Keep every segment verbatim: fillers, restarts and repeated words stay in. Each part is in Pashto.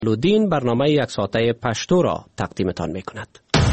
لودین برنامه یک ساعته پشتو را تقدیمتان می کند.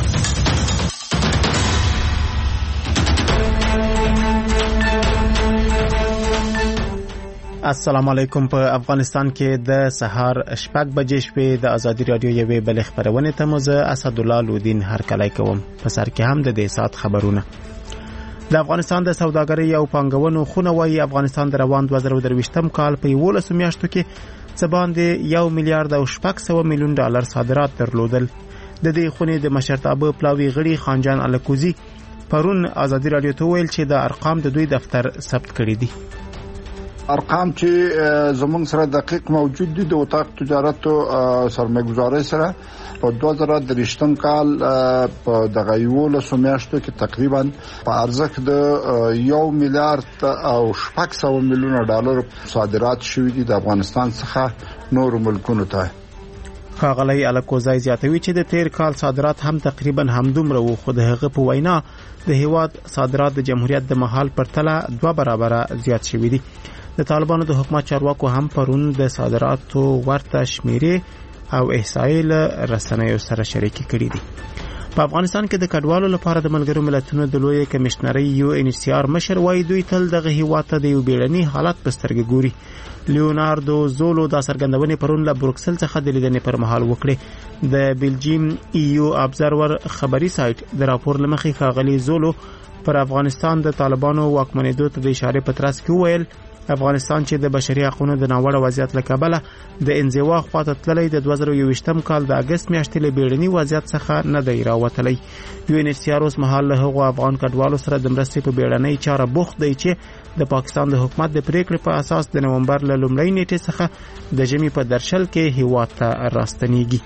السلام علیکم. په افغانستان کې د سهار شپږ بجې شپې د ازادي رادیو یوې بلې خبرونه ته مو زه اسدالله لودین هرکلی کوم. په سر کې هم د دې ساعت خبرونه. د افغانستان د سوداګرۍ او پانګونو خونه وايي افغانستان د روان دوه زره درویشتم کال په یولسو میاشتو کې څه باندې یو میلیارډ او شپږ سوه میلیون ډالر صادرات درلودل. د دې خونې د مشرتابه پلاوي غړي خانجان الکوزي پرون ازادي رادیو ته ویل چې د ارقام د دوی دفتر ثبت کړي دي. ارقام چې زمونږ سره دقیق موجود دي د اتاق تجارت او سرمایه‌ګذارۍ سره په دوه زره درویشتم کال په دغه یولسو میاشتو کې تقریبا په ارزښت د یو میلیارډ او شپږ سوه میلیون ډالر صادرات شوي دي د افغانستان څخه نور ملکونو ته. ښاغلی الکوزی زیاتوي چې د تیر کال صادرات هم تقریبا همدومره وو، خو د هغه په وینا د هیواد صادرات د جمهوریت د مهال پرتله دوه برابره زیات شوي دي. د طالبانو د حکومت چارواکو هم پرون د صادراتو ورته شمیرې او احصایې له رسنیو سره شریکې کړي دي. په افغانستان کې د کډوالو لپاره د ملګرو ملتونو د لوی کمشنرۍ یو ان سی آر مشر وایي دوی تل دغه هیواد ته د یو بیړني حالت په سترګه ګوري. لیوناردو زولو دا څرګندونې پرون له بروکسل څخه د لیدنې پر مهال وکړې. د بلجیم ایو ابزرور خبري سایټ د راپور لمخې ښاغلي زولو پر افغانستان د طالبانو واکمنېدو ته د اشارې په ترڅ کې وویل افغانستان چې د بشري حقوقو د ناوړه وضعیت له کبله د انزوا خواته تللی د دوه زره یوویشتم کال د اگست میاشتې له بیړني وضعیت څخه نه دی راوتلی. یو ان سی آر اوس مهال له هغو افغان کډوالو سره د مرستې په بیړنۍ چاره بوخت دی چې د پاکستان د حکومت د پریکړې په اساس د نومبر له لومړۍ نیټې څخه د ژمي په درشل کې هیواد ته راستنیږي.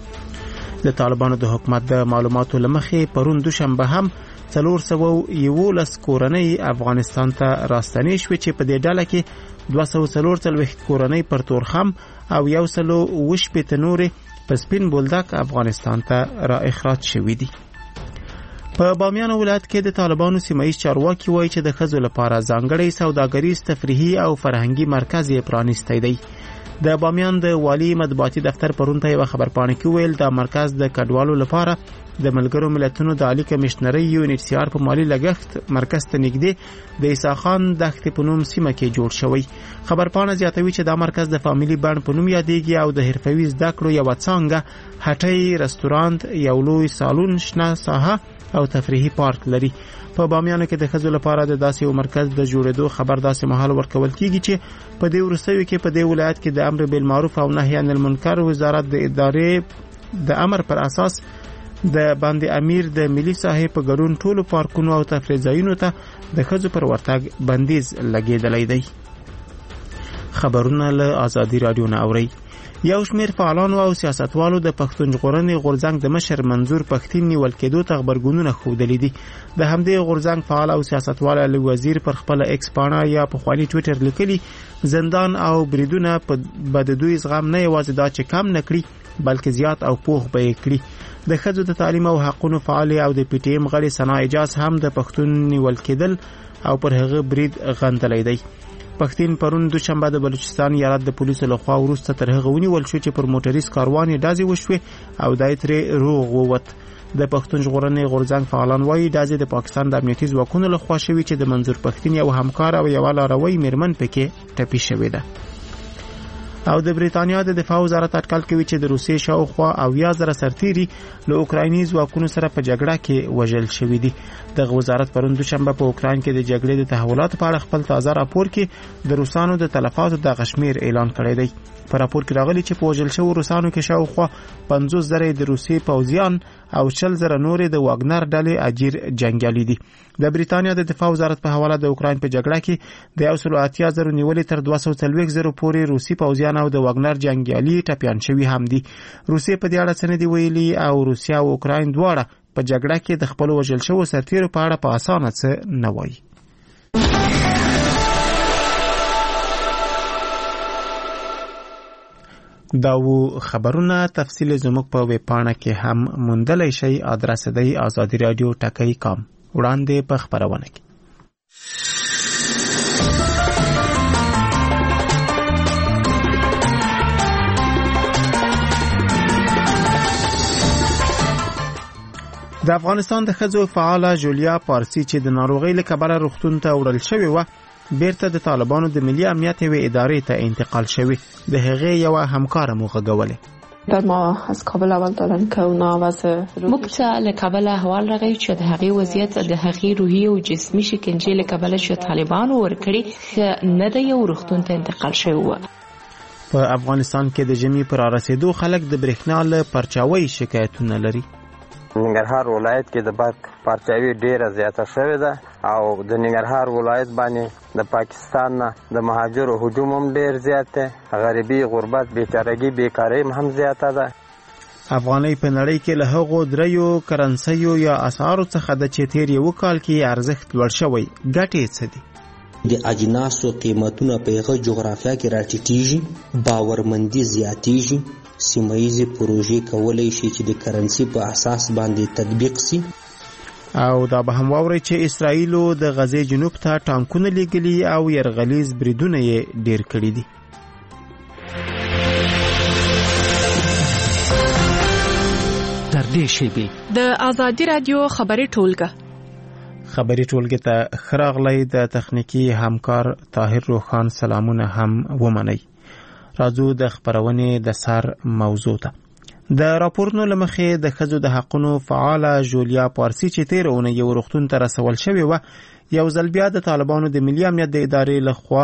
د طالبانو د حکومت د معلوماتو لمخې پرون دوشنبه هم څلور سوه یولس کورنۍ افغانستان ته راستنې شوې چې په دې ډله کې دوه سوه څلور څلوېښت کورنۍ پر تورخم او یو سل اووه شپېته نورې په سپین بولدک افغانستان ته را اخراج شوي دي. په بامیان ولایت کې د طالبانو سیمایي چارواکي وایي چې د ښځو لپاره ځانګړی سوداګریز تفریحي او فرهنګي مرکز یې پرانیستی دی. د بامیان د والي مطبوعاتي دفتر پرون ته یو خبرپاڼه کې ویل دا مرکز د کډوالو لپاره د ملګرو ملتونو د عالی کمشنرۍ یو ان سی آر په مالی لګښت مرکز ته نږدې د عیسی خان دښتې په نوم سیمه کې جوړ شوی. خبرپاڼه زیاتوي چې دا مرکز د فامیلی بڼ په نوم یادېږي او د حرفوي زده کړو یوه څانګه، هټۍ، رستورانت، یو لوی سالون، شنه ساحه او تفریحي پارک لري. په بامیانو کې د ښځو لپاره د داسې یو مرکز د جوړېدو خبر داسې مهال ورکول کیږي چې په دې وروستیو کې په دې ولایت کې د امر بالمعروف او نهي عن المنکر وزارت د ادارې د امر پر اساس د باندې امیر د ملي ساحې په ګډون ټولو پارکونو او تفریح ځایونو ته د ښځو پر ورتګ بندیز لګېدلی دی. خبرونه له ازادي رادیو نه اورئ. یو شمېر فعالانو او سیاستوالو د پښتون ژغورنې غورځنګ د مشر منظور پښتین نیول کېدو ته غبرګونونه ښودلي دي. د همدې غورځنګ فعال او سیاستوال علي وزیر پر خپله ایکس پاڼه یا پخواني ټویټر لیکلي زندان او بریدونه به د دوی زغم نه یوازې دا چې کم نه کړي بلکې زیات او پوخ به یې کړي. د ښځو د تعلیم او حقونو فعال او د پی ټی ایم غړي ثنا اجاز هم د پښتون نیول کېدل او پر هغه برید غندلی دی. پښتین پرون دوشنبه د بلوچستان ایالت د پولیسو لخوا وروسته تر هغه ونیول شو چې پر موټریس کاروان یې ډازې وشوې او دی ترې روغ ووت. د پښتون ژغورنې غورځنګ فعالان وایي ډازې د پاکستان د امنیتي ځواکونو لخوا شوي چې د منظور پښتین یو همکار او یوه لاروی میرمن پکې ټپي شوې ده. او د بریتانیا د دفاع وزارت اټکل کوي چې د روسیې شاوخوا اویا زره سرتیري له اوکرایني ځواکونو سره په جګړه کې وژل شوي دي. دغه وزارت پرون دوشنبه په اوکراین کې د جګړې د تحولاتو په اړه خپل تازه راپور کې د روسانو د تلفاتو دغه شمېر اعلان کړی دی. په راپور کې راغلي چې په وژل شوو روسانو کې شاوخوا پنځوس زره د روسیې پوځیان او شل زره نورې د واګنر ډلې اجیر جنګیالي دي. د بریتانیا د دفاع وزارت په حواله د اوکراین په جګړه کې د یو سل اتیا زرو نیولې تر دوه سوه څلوېښت زرو پورې روسي پوځیان او د واګنر جنګیالي ټپیان شوي هم دي. روسیې په دې اړه څه نه دي ویلي او روسیا او اوکراین دواړه په جګړه کې د خپلو وژل شوو سرتیرو په اړه په اسانه څه نه وایي. دا و خبرونه تفصیل زموږ په ویب پاڼه کې هم موندلی شئ. ادرس دی آزادی رادیو ټکی کام. وړاندې په خبرونه کې د افغانستان د ښځو فعاله جولیا پارسی چې د ناروغۍ له کبله روغتون ته وړل شوې وه بیرته د طالبانو د ملي امنیت یوې ادارې ته انتقال شوې. د هغې یوه همکاره مو غږولې. ما از کابل اول دارن که اونا وضع موږ ته له کابل احوال راغی چې د هغې وضعیت د هغې روحي او جسمي شکنجې له کبله چې طالبانو ورکړي ښه نه دی او روغتون ته انتقال شوی و. په افغانستان کې د ژمي پر رارسېدو خلک د برېښنا له پرچاوۍ شکایتونه لري. ننګرهار ولایت کې د برق پرچاوي ډیره زیاته شوې ده او د ننګرهار ولایت باندې د پاکستان نه د مهاجرو هجوم هم ډیر زیات دی. غریبي، غربت، بیچارهګي، بیکاري هم زیاته ده. افغانۍ په نړۍ کې له هغو دریو کرنسیو یا اسعارو څخه د چې تیر یو کال کې ارزښت لوړ شوی. ګټې څه دي؟ د اجناسو قیمتونه په هغه جغرافیه کې راټیټیږي، باورمندي زیاتیږي، سیمایي پروژې کولای شي چې د کرنسي په اساس باندې تطبیق سي. او دا به هم واوري چې اسرائیلو د غزې جنوب ته ټانکونه لیږلي او یرغلیز بریدونه یې ډیر کړي دي. تر دې شیبې د آزادي رادیو خبري ټولګه خبري ټولګه ته خراغلی د تخنیکی همکار طاهر روخان سلامونه هم ومني. راځو د خبرونې د سر موضوع ته. د راپورونو لمخې د ښځو د حقونو فعاله جولیا پارسی چې تیر اونۍ یو روغتون ته رسول شوې وه یو ځل بیا د طالبانو د ملي امنیت د ادارې لخوا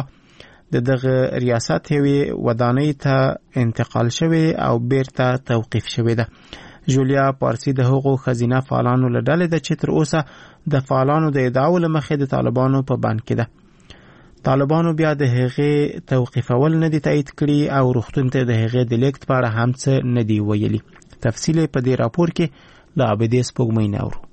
د دغه ریاست یوې ودانۍ ته انتقال شوې او بیرته توقیف شوې ده. جولیا پارسی د هغو ښځینه فعالانو له ډلې ده چې تر اوسه د فعالانو د ادعاو لمخې د طالبانو په بند کې ده. طالبانو بیا د هغې توقیفول نه دي تایید کړي او روغتون ته د هغې د لیږد په اړه هم څه نه دي ویلي. تفصیل په دې راپور کې له عابدې سپوږمۍ نه اورو.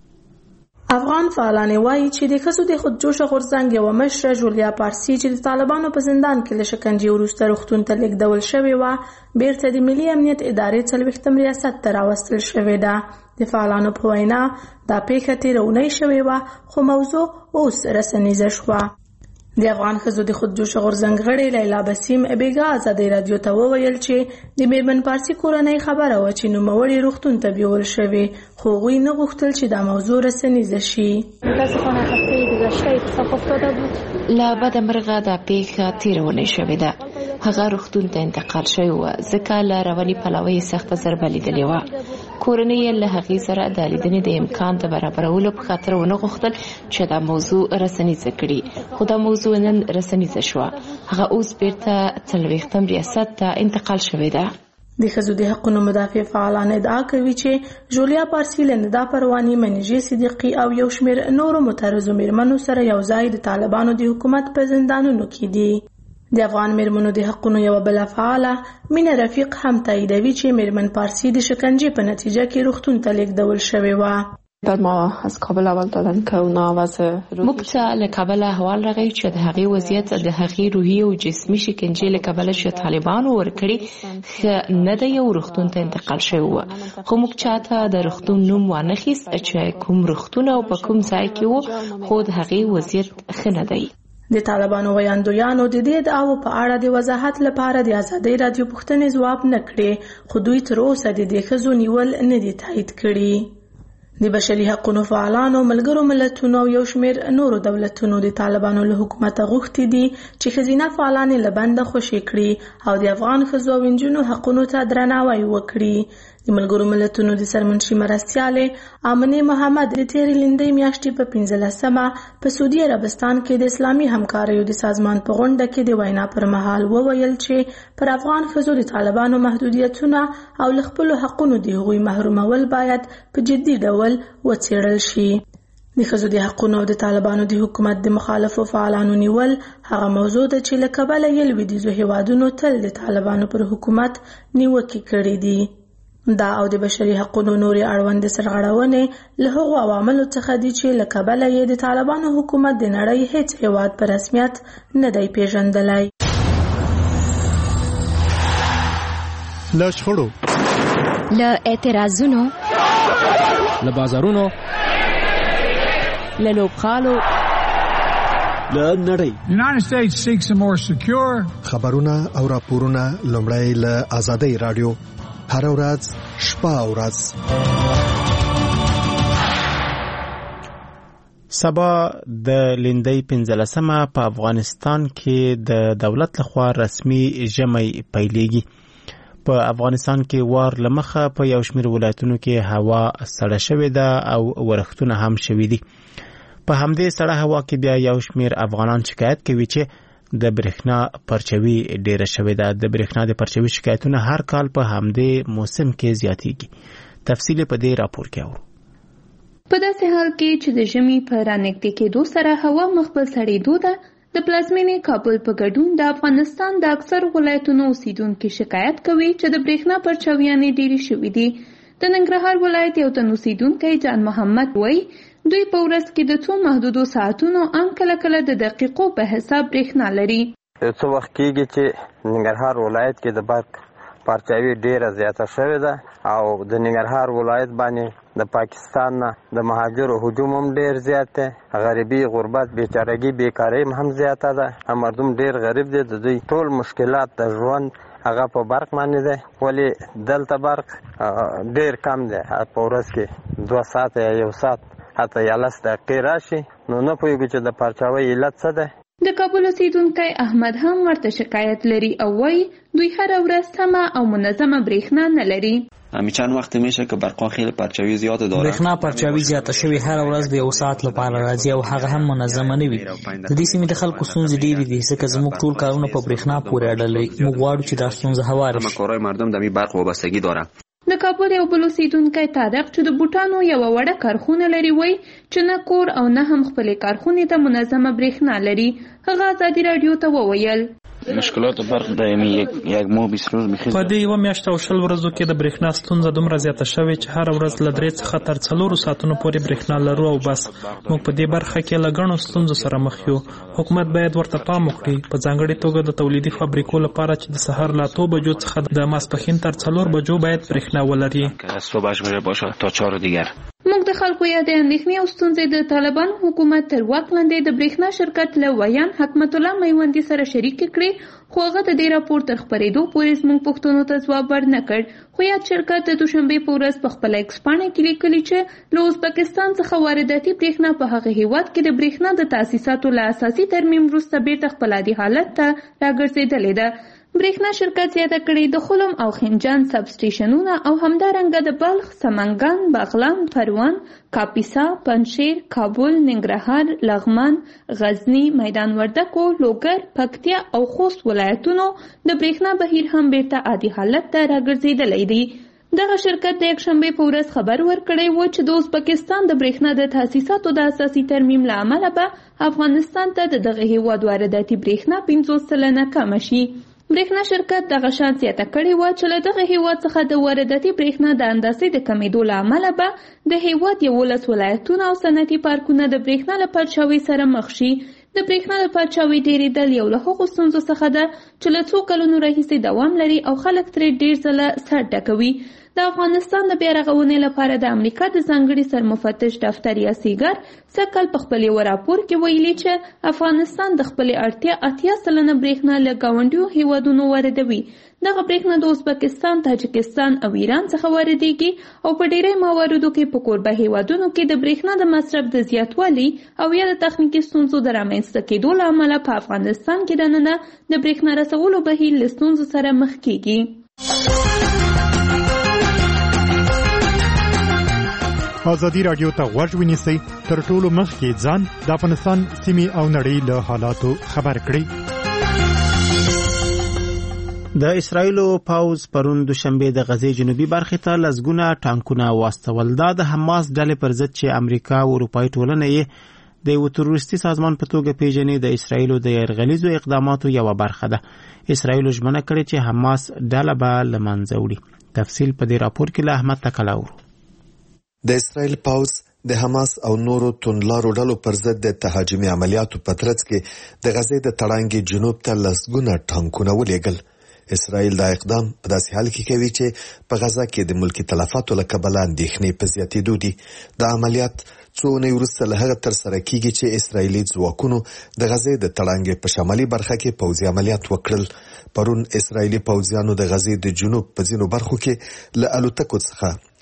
افغان فعالان وایي چې د ښځو د خودجوشه غورځنګ یوه مشره جولیا پارسی چې د طالبانو په زندان کې له شکنجې وروسته روغتون ته لیږدول شوې وه بیرته د ملي امنیت ادارې څلوېښتم ریاست ته راوستل شوې ده. د فعالانو په وینا دا پیښه تېره اونۍ شوې وه خو موضوع اوس رسنیزه شوه. د افغان ښځو د خودجوشه غورځنګ غړې لیلا بسیم بیګا ازادي رادیو ته وویل چې د میرمن پارسی کورنۍ خبره وه چې نوموړې روغتون ته بیول شوې خو هغوی نه غوښتل چې دا موضوع رسنیزه شي. متاسفانه هفته گذشته اتفاق افتاده بود. له بده مرغه دا پیښه تېره اونۍ شوې ده. هغه روغتون ته انتقال شوی وه ځکه له رواني پلوه یې سخته ضربه لیدلې وه. کورنۍ یې له هغې سره د لیدنې د امکان د برابرولو په خاطر ونه غوښتل چې دا موضوع رسنیزه کړي خو دا موضوع نن رسنیزه شوه. هغه اوس بیرته څلوېښتم ریاست ته انتقال شوې ده. د ښځو د حقونو مدافع فعالان ادعا کوي چې جولیا پارسی له ندا پرواني، منیژې صدیقي او یو شمېر نورو مترزو میرمنو سره یو ځای د طالبانو د حکومت په زندانونو کې دي. د افغان میرمنو د حقونو یوه بله فعاله مینه رفیق هم تاییدوي چې میرمن پارسی د شکنجې په نتیجه کې روغتون ته لیږدول شوې وه. ما از کابل اول دارن که اونا وضع موږ ته له کابل احوال راغی چې د هغې وضعیت د هغې روحي او جسمي شکنجې له کبله چې طالبانو ورکړي ښه نه دی او روغتون ته انتقال شوی وه خو موږ چاته د روغتون نوم وانخیست چې کوم روغتون او په کوم ځای کې و خو د هغې وضعیت ښه نه دی. د طالبانو ویاندویانو د دې ادعاو په اړه د وضاحت لپاره د ازادۍ رادیو پوښتنې ځواب نه کړې خو دوی تر اوسه د دې ښځو نیول نه دي تایید کړي. د بشري حقونو فعالانو، ملګرو ملتونو او یو شمېر نورو دولتونو د طالبانو له حکومته غوښتي دي چې ښځینه فعالانې له بنده خوشي کړي او د افغان ښځو او نجونو حقونو ته درناوی وکړي. د ملګرو ملتونو د سرمنشي مرستیالې آمنې محمد د تېرې لیندۍ میاشتې په پنځلسمه په سعودي عربستان کې د اسلامي همکاریو د سازمان په غونډه کې د وینا پر مهال وویل چې پر افغان ښځو د طالبانو محدودیتونه او له خپلو حقونو د هغوی محرومول باید په جدي ډول وڅېړل شي. د ښځو د حقونو او د طالبانو د حکومت د مخالفو فعالانو نیول هغه موضوع ده چې له کبله یې لویدیځو هیوادونو تل د طالبانو پر حکومت نیوکې کړې دي. دا او د بشري حقونو نورې اړوندې سرغړونې له هغو عواملو څخه دي چې له کبله یې د طالبانو حکومت د نړۍ هیڅ هیواد په رسمیت نه دی پیژندلی. له شخړو، له اعتراضونو، له بازارونو، له لوبغالو، له نړۍ. United States seeks a more secure. خبرونه او راپورونه لومړی له آزادۍ رادیو هر ورځ شپه او ورځ. سبا د لیندۍ پنځلسمه په افغانستان کې د دولت لخوا رسمي ژمی پیلېږي. په افغانستان کې وار لمخه په یو شمېر ولایتونو کې هوا سړه شوې ده او ورښتونه هم شوي دي. په همدې سړه هوا کې بیا یو شمېر افغانان شکایت کوي چې د برېښنا پرچوي ډېره شوې ده. د برېښنا د پرچوي شکایتونه هر کال په همدې موسم کې زیاتېږي. تفصیل په دې راپور کې اورو. په داسې حال کې چې د ژمي په رانږدې کېدو سره هوا مخبل سړېدو ده، د پلازمېنې کابل په ګډون د افغانستان د اکثر ولایتونو اوسیدونکي شکایت کوي چې د برېښنا پرچاویانې ډېرې شوي دي. د ننګرهار ولایت یو تن اوسیدونکی جان محمد وایي دوی په ورځ کې د څو محدودو ساعتونو ان کله کله د دقیقو په حساب برېښنا لري. څه وخت کېږي چې ننګرهار ولایت کې د برق پرچاوي ډېره زیاته شوې ده او د ننګرهار ولایت باندې د پاکستان نه د مهاجرو هجوم هم ډېر زیات دی. غریبي، غربت، بیچارګي، بیکاري هم زیاته ده. مردم ډېر غریب دی. د دوی ټول مشکلات د ژوند هغه په برق باندې دی. ولې دلته برق ډېر کم دی. په ورځ کې دوه ساعته یا یو ساعت حتی یا لس دقیقې راشي، نو نه پوهېږو چې د پرچاوۍ علت څه دی. د کابل اوسیدونکی احمد هم ورته شکایت لري او وایي دوی هره ورځ سمه او منظمه برېښنا نه لري. چند وقت میشه که برقا خیلی پرچاوی زیاد داره. برېښنا پرچاوی زیاته شوی، هر ورځ به یو ساعت لپاره راځي او هغه هم منظمه نه وي. د دې سیمې د خلکو ستونزې ډېرې دي ځکه زموږ ټول کارونه په برېښنا پورې اړه لري. موږ غواړو چې دا ستونزه هواره شي. کارهای مردم د همین برق وابستگی داره. د کابل یو بل اوسیدونکی طارق چې د بوټانو یوه وړه کارخونه لري وایي چې نه کور او نه هم خپلې کارخونې ته منظمه برېښنا لري. هغه ازادي راډیو ته وویل مشکلات برق دائمی یک یک ماه بیست روز میخیز. په دې یوه میاشت او شل ورځو کې د برېښنا ستونزه دومره زیاته شوې چې هره ورځ له درې څخه تر څلورو ساعتونو پورې برېښنا لرو او بس. موږ په دې برخه کې له ګڼو ستونزو سره مخ یو. حکومت باید ورته پام وکړي، په ځانګړې توګه د تولیدي فابریکو لپاره چې د سهار له اتو بجو څخه د ماسپښین تر څلور بجو باید برېښنا ولري. صبحش باشه تا چهار دیگر. موږ د خلکو یا د اندېښنې او ستونزې د طالبانو حکومت تر واک لاندې د برېښنا شرکت له ویان حکمت الله میوندي سره شریکې کړې، خو هغه د دې راپور تر خپرېدو پورې زموږ پوښتنو ته ځواب ورنه کړ. خو یاد شرکت د دوشنبې په ورځ په خپله ایکس پاڼه کې لیکلي چې له ازبکستان څخه وارداتي برېښنا په هغه هېواد کې د برېښنا د تاسیساتو له اساسي ترمیم وروسته بېرته خپل عادي حالت ته راګرځېدلې ده. برېښنا شرکت زیاته کړې د خلم او خنجان سب سټیشنونه او همدارنګه د بلخ، سمنګان، بغلان، پروان، کاپیسا، پنجشیر، کابل، ننګرهار، لغمان، غزنی، میدان وردګو، لوګر، پکتیا او خوست ولایتونو د برېښنا بهیر هم بیرته عادي حالت ته راګرځېدلی دی. دغه شرکت د یکشنبې په ورځ خبر ورکړی و چې د ازبکستان د برېښنا د تاسیساتو د اساسي ترمیم له امله به افغانستان ته د دغه هېواد وارداتي برېښنا پنځوس سلنه کمه شي. برېښنا شرکت دغه شان زیاته کړې وه چې له دغه هېواد څخه د وارداتي برېښنا د اندازې د کمېدو له امله به د هېواد یولس ولایتونه او صنعتي پارکونه د برېښنا له پرچاوۍ سره مخ شي. د برېښنا د پرچاوۍ ډېرېدل یو له هغو ستونزو څخه ده چې له څو کلونو راهیسې دوام لري او خلک ترې ډېر ځله سر ډکوي. د افغانستان د بیا رغونې لپاره د امریکا د ځانګړي سرمفتش دفتر یا سیګر سږ کال په خپل یو راپور کې ویلي چې افغانستان د خپلې اړتیا اتیا سلنه برېښنا له ګاونډیو هېوادونو واردوي. دغه برېښنا د ازبکستان، تاجکستان او ایران څخه واردېږي او په ډېری مواردو کې په کوربه هېوادونو کې د برېښنا د مصرف د زیاتوالي او یا د تخنیکي ستونزو د رامنځته کېدو له امله په افغانستان کې دننه د برېښنا رسولو بهیر له ستونزو سره مخ کېږي. ازادي راډیو ته غوږ ونیسئ، تر ټولو مخکې ځان د افغانستان سیمې او نړۍ له حالاتو خبر کړئ. د اسرایلو پوځ پرون دوشنبه د غزې جنوبي برخې ته لسګونه ټانکونه واستول. دا د حماس ډلې پر ضد چې امریکا او اروپایي ټولنه یې د یو تروریستي سازمان په توګه پیژني د اسرایلو د یرغلیزو اقداماتو یوه برخه ده. اسرایلو ژمنه کړې چې حماس ډله به له منځه وړي. تفصیل په دې راپور کې له احمد تکلا اورو. د اسرایل پوځ د حماس او نورو توندلارو ډلو پر ضد د تهاجمي عملیاتو په ترڅ کې د غزې د تړانګې جنوب ته لسګونه ټانکونه ولېږل. اسرایل دا اقدام په داسې حال کې کوي چې په غزه کې د ملکي تلفاتو له کبله اندېښنې په زیاتېدو دي. دا عملیات څو اونۍ وروسته له هغه ترسره کېږي چې اسرایلي ځواکونو د غزې د تړانګې په شمالي برخه کې پوځي عملیات وکړل. پرون اسرایلي پوځیانو د غزې د جنوب په ځینو برخو کې له الوتکو څخه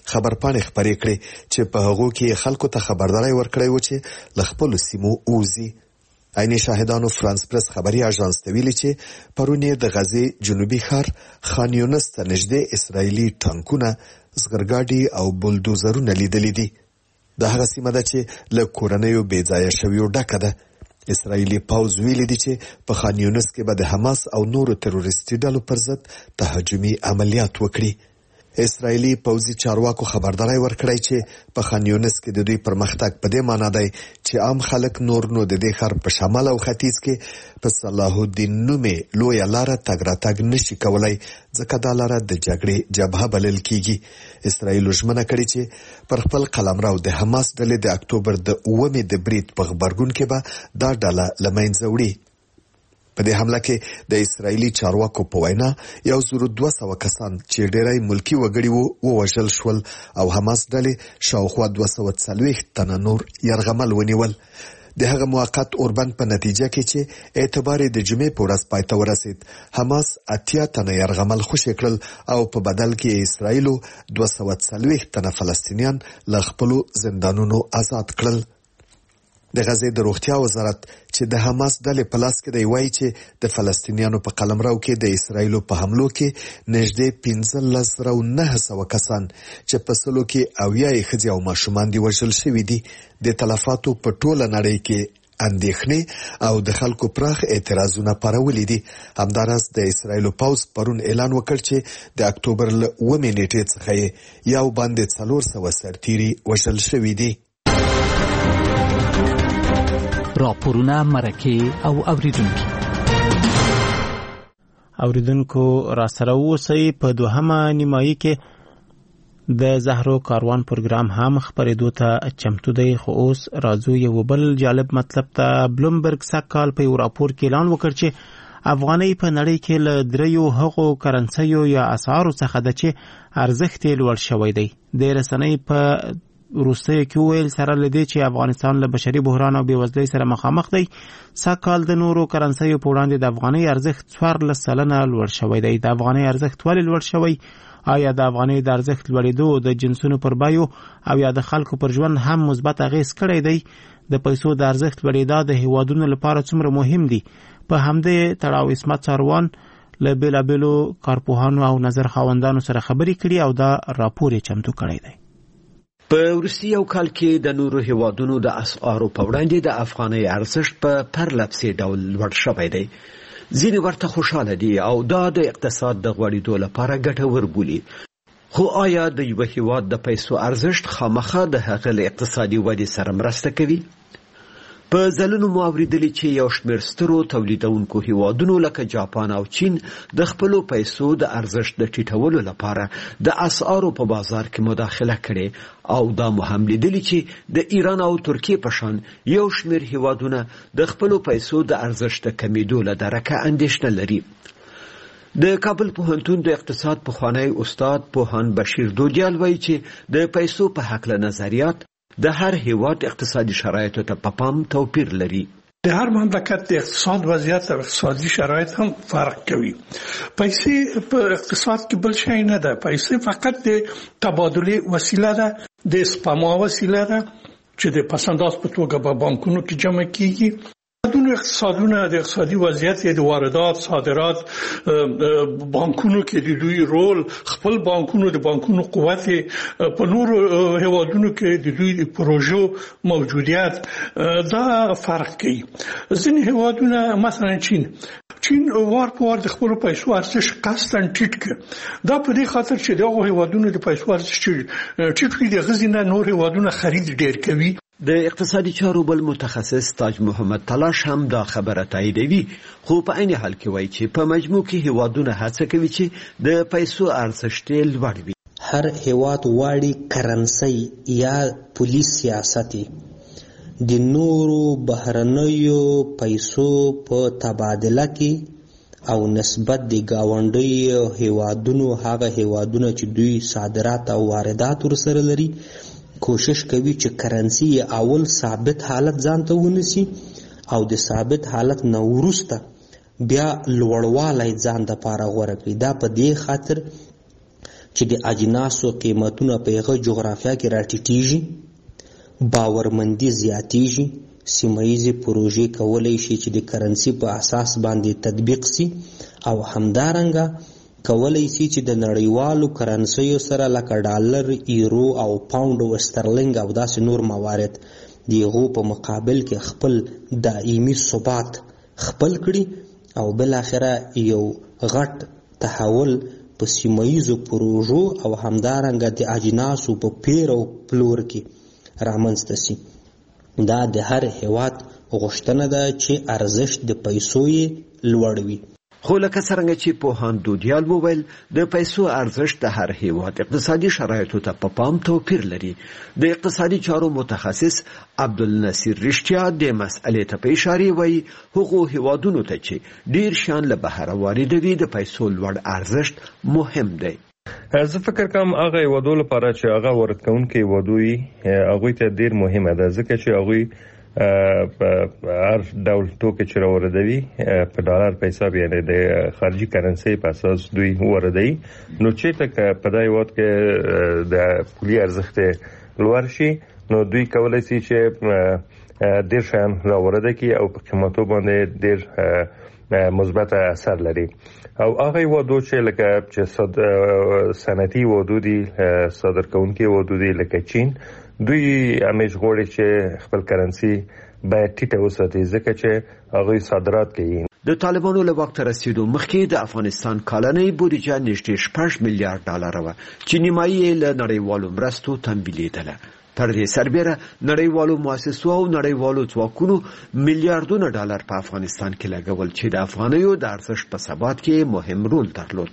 خبرپاڼې خپرې کړې چې په هغو کې خلکو ته خبرداری ورکړی و چې له خپلو سیمو ووځي. عیني شاهدانو فرانس پرس خبري اژانس ته ویلي چې پرون یې د غزې جنوبي ښار خان یونس ته نږدې اسرایلي ټانکونه، زغرګاډي او بولدوزرونه لیدلي دي. دا هغه سیمه ده چې له کورنیو بېځایه شویو ډکه ده. اسرایلي پوځ ویلي دي چې په خان یونس کې به د حماس او نورو تروریستي ډلو پر ضد تهاجمي عملیات وکړي. اسرایلی پوځي چارواکو خبرداری ورکړی چې په خان یونس کې د دوی پرمختګ په دې معنی دی چې عام خلک نور نو د دې ښار په شمال او ختیځ کې په صلاح الدین نومې لویه لاره تګ راتګ نشي کولی، ځکه دا لاره د جګړې جبهه بلل کیږي. اسرایلو ژمنه کړې چې پر خپل قلمرو د حماس ډلې د اکتوبر د اوومې د برید په غبرګون کې به دا ډله له منځه وړي. په دې حمله کې د اسرایلی چارواکو په وینا یو زر دوه سوه کسان چې ډېری ملکی وګړي وو ووژل شول او حماس ډلې شاوخوا دوه سوه څلوېښت تنه نور یرغمل ونیول. د هغه موقت اوربند په نتیجه کې چې اعتبار د جمعې په ورځ پای ته ورسید، حماس اتیا تنه یرغمل خوشي کړل او په بدل کې اسرایلو دوه سوه څلوېښت تنه فلسطینیان له خپلو زندانونو آزاد کړل. د غزې د روغتیا وزارت چې د حماس ډلې په لاس کې دی وایي چې د فلسطینیانو په قلمرو کې د اسرایلو په حملو کې نږدې پنځلس زره او نهه سوه کسان چې په سلو کې اویا یې ښځې او ماشومان دي وژل شوي دي. د تلفاتو په ټوله نړۍ کې اندېښنې او د خلکو پراخ اعتراضونه پارولي دي. همداراز د اسرایلو پوځ پرون اعلان وکړ چې د اکتوبر له اوومې نیټې څخه یې یو باندې څلور سوه سرتیري وژل شوي دي. راپورونه، مرکې او اوریدونکي اوریدونکو را سره اوسئ. په دوهمه نیمایي کې د زهرو کاروان پروګرام هم خپرېدو ته چمتو دی، خو اوس راځو یو بل جالب مطلب ته. بلومبرګ سږ کال په یو راپور کې اعلان وکړ چې افغانۍ په نړۍ کې له دریو هغو کرنسیو یا اسعارو څخه ده چې ارزښت یې لوړ شوی دی. د رسنۍ په وروستیو کې وویل سره له دې چې افغانستان له بشري بحران او بېوزلۍ سره مخامخ دی، سږ کال د نورو کرنسیو په وړاندې د افغانۍ ارزښت څوارلس سلنه لوړ شوی دی. د افغانۍ ارزښت ولې لوړ شوی؟ آیا د افغانۍ د ارزښت لوړېدو د جنسونو پر بیو او یا د خلکو پر ژوند هم مثبت اغېز کړی دی؟ د پیسو د ارزښت لوړېدا د هیوادونو لپاره څومره مهم دي؟ په همدې تړاو عصمت څاروان له بېلابېلو کارپوهانو او نظر خاوندانو سره خبرې کړي او دا راپور یې چمتو کړی دی. په وروستي یو کال کې د نورو هیوادونو د اسعارو په وړاندې د افغانۍ ارزښت په پرلپسې ډول لوړ شوی دی. ځینې ورته خوشحاله دي او دا د اقتصاد د غوړېدو لپاره ګټور بولي. خو آیا د یوه هیواد د پیسو ارزښت خامخا د هغه له اقتصادي ودې سره مرسته کوي؟ په ځلونو مو اورېدلي چې یو شمېر سترو تولیدونکو هیوادونو لکه جاپان او چین د خپلو پیسو د ارزښت د ټیټولو لپاره د اسعارو په بازار کې مداخله کړې او دا مو هم لیدلي چې د ایران او ترکیې په شان یو شمېر هیوادونه د خپلو پیسو د ارزښت د کمېدو له درکه اندېښنه لري. د کابل پوهنتون د اقتصاد پخوانی استاد پوهان بشیر دودیال وایي چې د پیسو په هکله نظریات د هر هیواد اقتصادي شرایطو ته په پام توپیر لري. د هر مملکت د اقتصاد وضعیت او اقتصادي شرایط هم فرق کوي. پیسې په اقتصاد کې بل شی نه ده. پیسې فقط د تبادله وسیله ده، د سپما وسیله ده چې د پسنداز په توګه په بانکونو کې جمع کیږي. دونه اقتصادونه د اقتصادي وضعیت د واردات صادرات بانکونو کې د دوی رول، خپل بانکونو د بانکونو قوت په نورو هیوادونو کې د دوی پروژو موجودیت دا فرق کوي. ځینې هیوادونه مثلا چین چین وار په وار د خپل پیسو ارزښت قصداً ټیټ کړ. دا په دې خاطر چې دغه هیوادونو د پیسو ارزښت ټیټ کړي، د غزینه نور هیوادونه خرید ډیر کوي. د اقتصادي چارو بل متخصص تاج محمد تلاش هم دا خبره تاییدوي، خو په عین حال کې وایي چې په مجموع کې هیوادونه هڅه کوي چې د پیسو ارزښت لوړ وي. هر هیواد واړي کرنسي یا پولیس سیاست د نورو بهرنیو پیسو په تبادله کې او نسبت د گاونډیو هیوادونو هغه هیوادونه چې دوی صادرات او واردات ورسره لري کوشش کوي چې کرنسي اول ثابت حالت ځان ته ونیسي او د ثابت حالت نه وروسته بیا لوړوالی ځان د پاره غوره کړي. دا په دې خاطر چې د اجناسو قیمتونه په هغه جغرافیه کې راټیټیږي، باورمندي زیاتیږي، سیمه‌ییزې پروژې کولی شي چې د کرنسي په اساس باندې تطبیق سي او همدارنګه کولی شي چې د نړیوالو کرنسیو سره لکه ډالر، ایرو او پاوند او سترلنګ او داسې نور موارد د هغو په مقابل کې خپل دائمي ثبات خپل کړي او بالاخره یو غټ تحول په سیمه‌ییزو پروژو او همدارنګه د اجناسو په پیر او پلور کې رامنځته سي. دا د هر هیواد غوښتنه ده چې ارزښت د پیسو یې لوړ وي. خو لکه څرنګه چې پوهاند دودیال وویل، د پیسو ارزښت د هر هیواد اقتصادي شرایطو ته په پام توپیر لري. د اقتصادي چارو متخصص عبدالنصیر رښتیا د مسئلې ته په اشاره وایي هغو هیوادونو ته چې ډیر شیان له بهره واردوي د پیسو لوړ ارزښت مهم دی. زه فکر کوم هغه هیوادو لپاره چې هغه وارد کوونکي هیواد وي هغوی ته ډیر مهمه ده، ځکه چې هغوی هر ډول توکي چې راوردوي په ډالر په حساب یعنې د خارجي کرنسي په اساس دوی واردوي، نو چېرته که په دا هیواد کې د پولي ارزښت لوړ شي نو دوی کولی شي چې ډیر شیان راورده کړي او په قیمتو باندې ډیر مثبت اثر لري. او هغه هیوادو چې لکه چې صنعتي هیوادو دي، صادر کوونکي هیوادو دي لکه چین، دوی همیش غواړي چې خپل کرنسي باید ټیټه وساتي ځکه چې هغوی صادرات کوي. د طالبانو له وخت رسیدو مخکې د افغانستان کلنۍ بودیجه نږدې شپږ میلیارډ ډالر وه چې نیمایي یې له نړیوالو مرستو تمویلېدله. پر دې سربېره نړیوالو مؤسسو او نړیوالو ځواکونو میلیارډونه ډالر په افغانستان کې لګول چې د افغانیو د ارزښت په ثبات کې مهم رول درلود.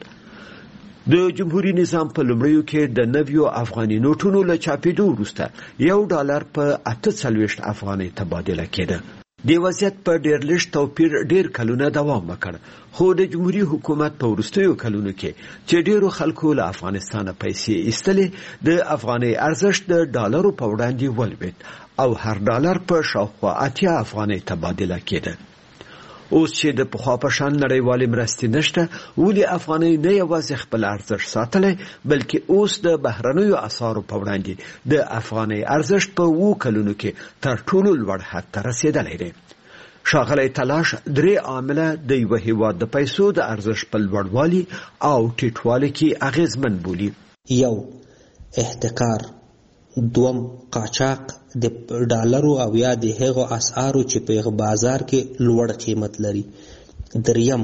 د جمهوریت نظام په لومړیو کې د نویو افغاني نوټونو له چاپېدو وروسته یو ډالر په اته څلوېښت افغانۍ تبادله کېده. د وضعیت په ډېر لږ توپیر ډېر کلونه دوام وکړ، خو د جمهوریت حکومت په وروستیو کلونو کې چې ډېرو خلکو له افغانستانه پیسې ایستلې، د افغانۍ ارزښت د ډالرو په وړاندې ولوېد او هر ډالر په شاوخوا اتیا افغانۍ تبادله کېده. اوس چې د پخوا په شان نړیوالې مرستې نشته، ولې افغانۍ نه یوازې خپل ارزښت ساتلی بلکې اوس د بهرنیو اسعارو په وړاندې د افغانۍ ارزښت په اوو کلونو کې تر ټولو لوړ حد ته رسېدلی دی. ښاغلی تلاش درې عامله د یوه هیواد د پیسو د ارزښت په لوړوالي او ټیټوالي کې اغیزمن بولي. یو، احتکار. دوم، قاچاق د ډالرو او یا د هغو اسعارو چې په بازار کې لوړ قیمت لري. دریم،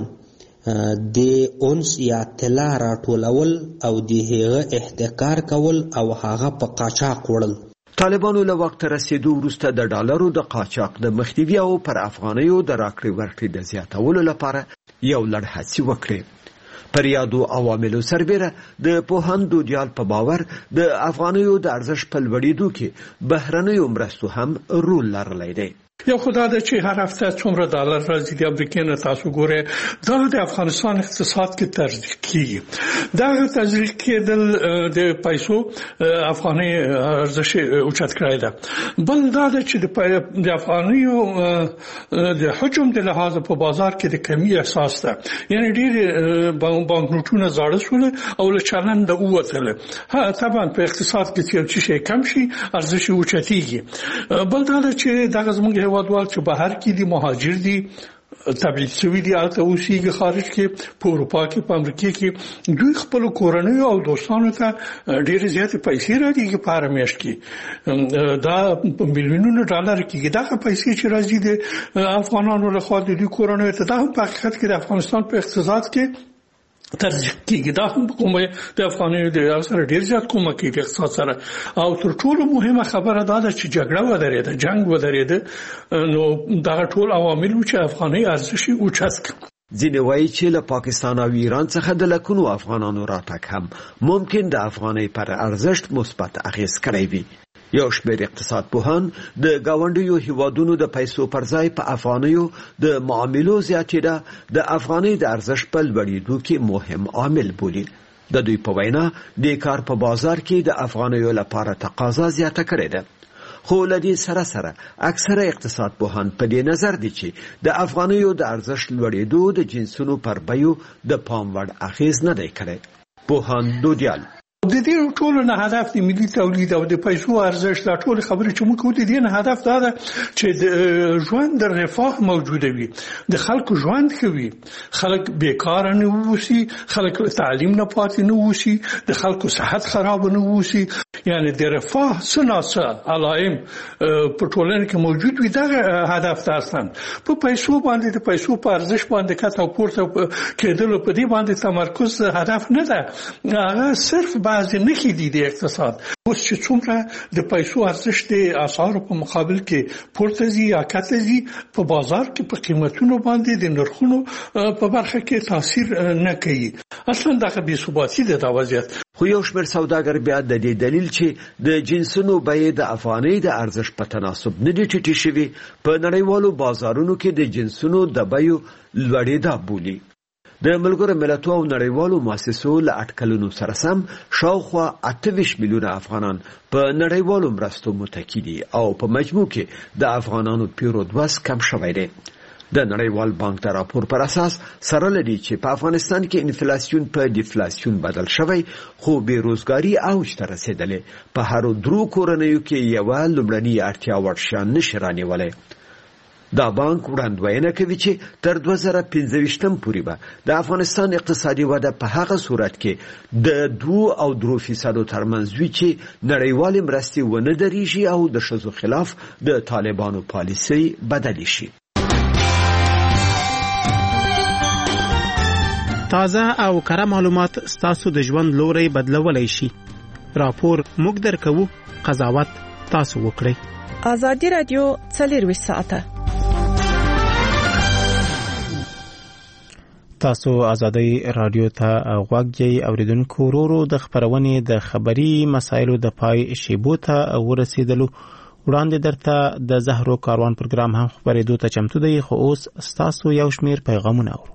د اونس یا طلا راټولول او د هغه احتکار کول او هغه په قاچاق وړل. طالبانو له وخت رسیدو وروسته د ډالرو د قاچاق د مخنیوي او پر افغانیو د راکړې ورکړې د زیاتولو لپاره یو لړ هڅې وکړې. پر یادو عواملو سربېره د پوهاند دودیال په باور د افغانیو د ارزښت په لوړېدو کې بهرنیو مرستو هم رول لرلی دی. یو خدا ده چې هر هفته څومره ډالر راځي د امریکا نه، تاسو ګورئ دا د افغانستان اقتصاد کې تزریق کیږي. دا تزریق کېدل د پیسو افغاني ارزښت اوچت کړی ده. بل دا ده چې د افغانیو د حجم د لحاظ په بازار کې د کمی احساس ده، یعنی ډېر بانک نوټونه زاړه شول او له چلنده ووتل. ها طبعا په اقتصاد کې چې شي کم شي ارزښت اوچتېږي. بل دا ده چې دغه زموږ هیوادوال چې بهر کې دي، مهاجر دي، تبعید شوي دي، هلته اوسېږي خارج کې، په اروپا کې، په امریکا کې، دوی خپلو کورنیو او دوستانو ته ډېرې زیاتې پیسې رالیږي په هره میاشت کې. دا په میلیونونو ډالر کېږي. دغه پیسې چې راځي د افغانانو لخوا د دوی کورنیو ته، دا هم په حقیقت کې د افغانستان په اقتصاد کې ترجیح کېږي. دا هم کومه د افغانیو د سره ډېر زیات کومک کوي اقتصاد سره. او تر ټولو مهمه خبره دا ده چې جګړه ودرېده، جنګ ودرېده، نو دغه ټول عوامل و چې افغانۍ ارزښت اوچت کړ. ځینې وایي چې له پاکستان او ایران څخه د لکونو افغانانو راتګ هم ممکن د افغانۍ پر ارزښت مثبت اغېز کړی وي. یو شمېر اقتصاد پوهان د ګاونډیو هیوادونو د پیسو پر ځای په افغانیو د معاملو زیاتېدا د افغانۍ د ارزښت په لوړېدو کې مهم عامل بولي. د دوی په وینا د کار په بازار کې د افغانیو لپاره تقاضا زیاته کړې ده. خو له دې سره سره اکثره اقتصاد پوهان په دې نظر دي چې د افغانیو د ارزښت لوړېدو د جنسونو پر بیو د پام وړ اغېز نه دی کړی. پوهاند دودیال د دې ټولو نه هدف د ملي تولید او د پیسو ارزښت دا ټول خبرې چې موږ کوو د دې نه هدف دا ده چې د ژوند د رفاه موجوده وي، د خلکو ژوند ښه وي، خلک بیکار نه ووسي، خلک تعلیم نه پاتې نه ووسي، د خلکو صحت خراب نه ووسي. یعنی د رفاه څه ناڅه علائم په ټولنه کې موجود وي، دا هدف تاسو په پیسو باندې د پیسو په ارزښت باندې کته پورته کېدل په دې باندې تمرکز هدف نه ده. هغه صرف بعضی نښې دي د اقتصاد. اوس چې څومره د پیسو ارزښت د اسعارو په مقابل کې پورته ځي یا کته ځي، په بازار کې په قیمتونو باندې د نرخونو په برخه کې تاثیر نه کوي. اصلا دغه بې ثباتي ده دا وضعیت. خو یو شمېر سوداګر بیا د دې دلیل چې د جنسونو بیې د افغانۍ د ارزښت په تناسب نه دي ټیټې شوي، په نړیوالو بازارونو کې د جنسونو د بیو لوړېدا بولي. د ملګرو ملتونو او نړیوالو مؤسسو له اټکلونو سره سم شاوخوا اته ویشت میلیونه افغانان په نړیوالو مرستو متکی دي او په مجموع کې د افغانانو پیرود وس کم شوی دی. د نړیوال بانک د راپور پر اساس سره لري چې په افغانستان کې انفلاسیون په ډیفلاسیون بدل شوی، خو بیروزګاری اوج ته رسیدلې. په هر درو کورنیو کې یو لومړنی اړتیا وړ شیان نشي رانیولای. دا بانک وړاندوینه کوي چې تر دوه زره پنځه ویشتم پورې به د افغانستان اقتصادي وده په هغه صورت کې د دوه او درو فیصدو ترمنځ وي چې نړیوالې مرستې ونه درېږي او د ښځو خلاف د طالبانو پالیسۍ بدلې شي. تازه او کره معلومات ستاسو د ژوند لوري بدلولای شي. راپور موږ درکوو، قضاوت تاسو وکړئ. ازادي رادیو څلور ساعته. تاسو ازادي رادیو ته غوږی اوریدونکو ورو د خبرونې د خبري مسایلو د پای شیبو ته ورسېدلو. وړاندې درته د زهرو کاروان پروګرام هم خبرېدو ته چمتو دی، خو اوس ستاسو یو شمیر پیغامونه اورو.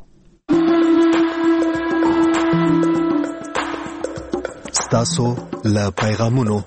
ستاسو له پیغامونو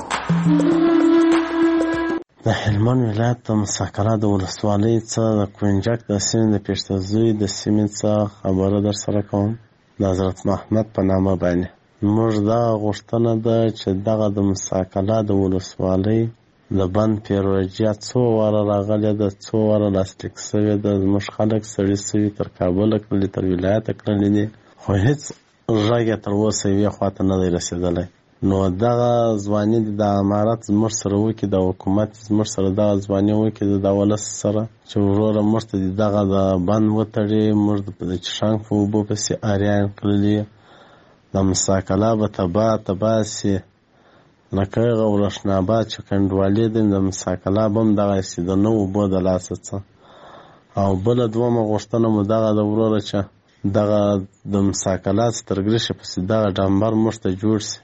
د هلمند ولایت د مساکره د ولسوالۍ څخه د کوینجک د سیمې د پیشتزوی د سیمې څخه خبره در سره کوم. د حضرت محمد په نامه باندې موږ دا غوښتنه ده چې دغه د مساکره د ولسوالۍ د بند پیروژه څو واره راغلې ده، څو واره لاسلیک شوې ده. زموږ خلک سړي سوي تر کابل کړلي، تر ولایت کړلي دي، خو هیڅ غږ تر اوسه یوې خواته نه دی رسېدلی. نو دغه ځواني د امارت زموږ سره وکړي، د حکومت زموږ سره دغه ځواني وکړي د ولس سره چې وروره موږ ته دغه د بند وتړي، موږ د چشانګ په اوبو پسې اریان کړلي، د مساکله به تباه تباه سي لکه هغه ورشناباد چې کنډوالې دي، د مساکله به هم دغسې د نو اوبو د لاسه څه. او بله دومه غوښتنه مو دغه د وروره چې دغه د مساکله سترګرشه پسې دغه ډمبر موږ ته جوړ سي.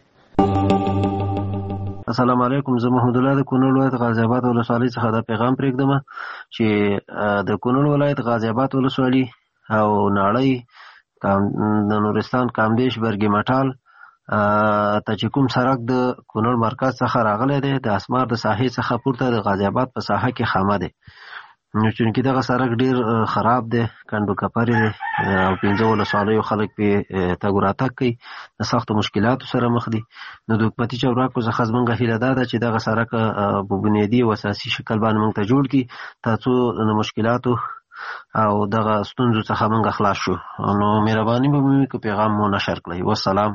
السلام علیکم، زه محمد الله د کونړ ولایت غازی آباد ولسوالۍ څخه دا پیغام پرېږدم چې د کونړ ولایت غازی آباد ولسوالۍ او ناړۍ د نورستان کامدیش برګي مټال ته چې کوم سړک د کونړ مرکز څخه راغلی دی، د اسمار د ساحې څخه پورته د غازی آباد په ساحه کې خامه دی. نو چونکې دغه سړک ډیر خراب دی، کنډو کپرې دی او پنځه ولسوالیو خلک پې تګ راتګ کوي، د سختو مشکلاتو سره مخ دي. نو د حکومتي چارواکو څخه زموږ هیله دا ده چې دغه سړک په بنیادي او اساسي شکل باندې موږ ته جوړ کړي تر څو د مشکلاتو او دغه ستونزو څخه موږ خلاص شو. نو مهرباني به مو وکړئ پیغام مو نشر کړئ. والسلام.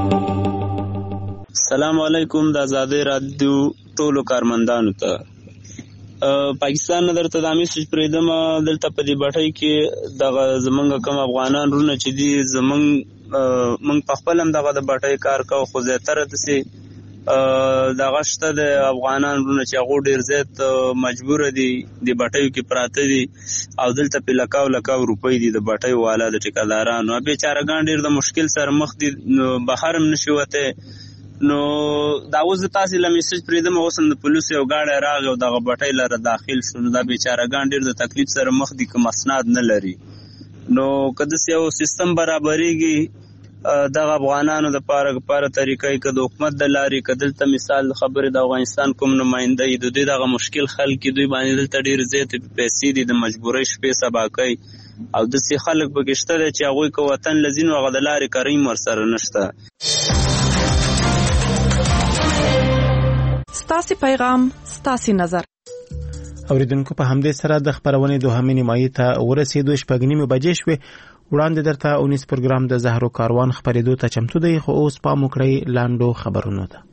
السلام علیکم د آزادۍ رادیو ټولو کارمندانو ته. پاکستان نه درته دا میسج پرېږدم، دلته په دې بټۍ کې دغه زمونږ کوم افغانان رونه چې دي، زمونږ موږ په خپل هم دغه د بټۍ کار کوو، خو زیاتره داسې دغه شته د افغانان رونه چې هغو ډېر زیات مجبوره دي د بټیو کې پراته دي او دلته پې لکاو لکاو روپۍ دي د بټیو والا د ټیکهدارانو. بېچارهګان ډېر د مشکل سره مخ دي، نو بهر هم نشي وتی. نو دا اوس د تاسې له میسج پرېږدم، اوس هم د پولیسو یو ګاډی راغی او دغه بټۍ لره داخل شو. نو دا بېچارهګان ډېر د تکلیف سره مخ دي که مسناد نه لري. نو که داسې یو سیستم برابرېږي دغه افغانانو د پاره پاره طریقې که د حکومت د لارې که دلته مثال خبرې د افغانستان کوم نماینده یي د دوی دغه مشکل حل کړي، دوی باندې دلته ډېر زیاتې پیسې دي د مجبورۍ شپې سبا کوي او داسې خلک پکې شته دی چې هغوی که وطن له ځي نو هغه د لارې کریم ورسره نشته. ستاسو پیغام ستاسو نظر. اوریدونکو په همدې سره د خبرونې دوهمې نیمایي ته ورسېدو. شپږ نیمې بجې شوې. وړاندې درته اونیس پروګرام د زهرو کاروان خبرېدو ته چمتو دی، خو اوس پام وکړئ لاندو خبرونو ته.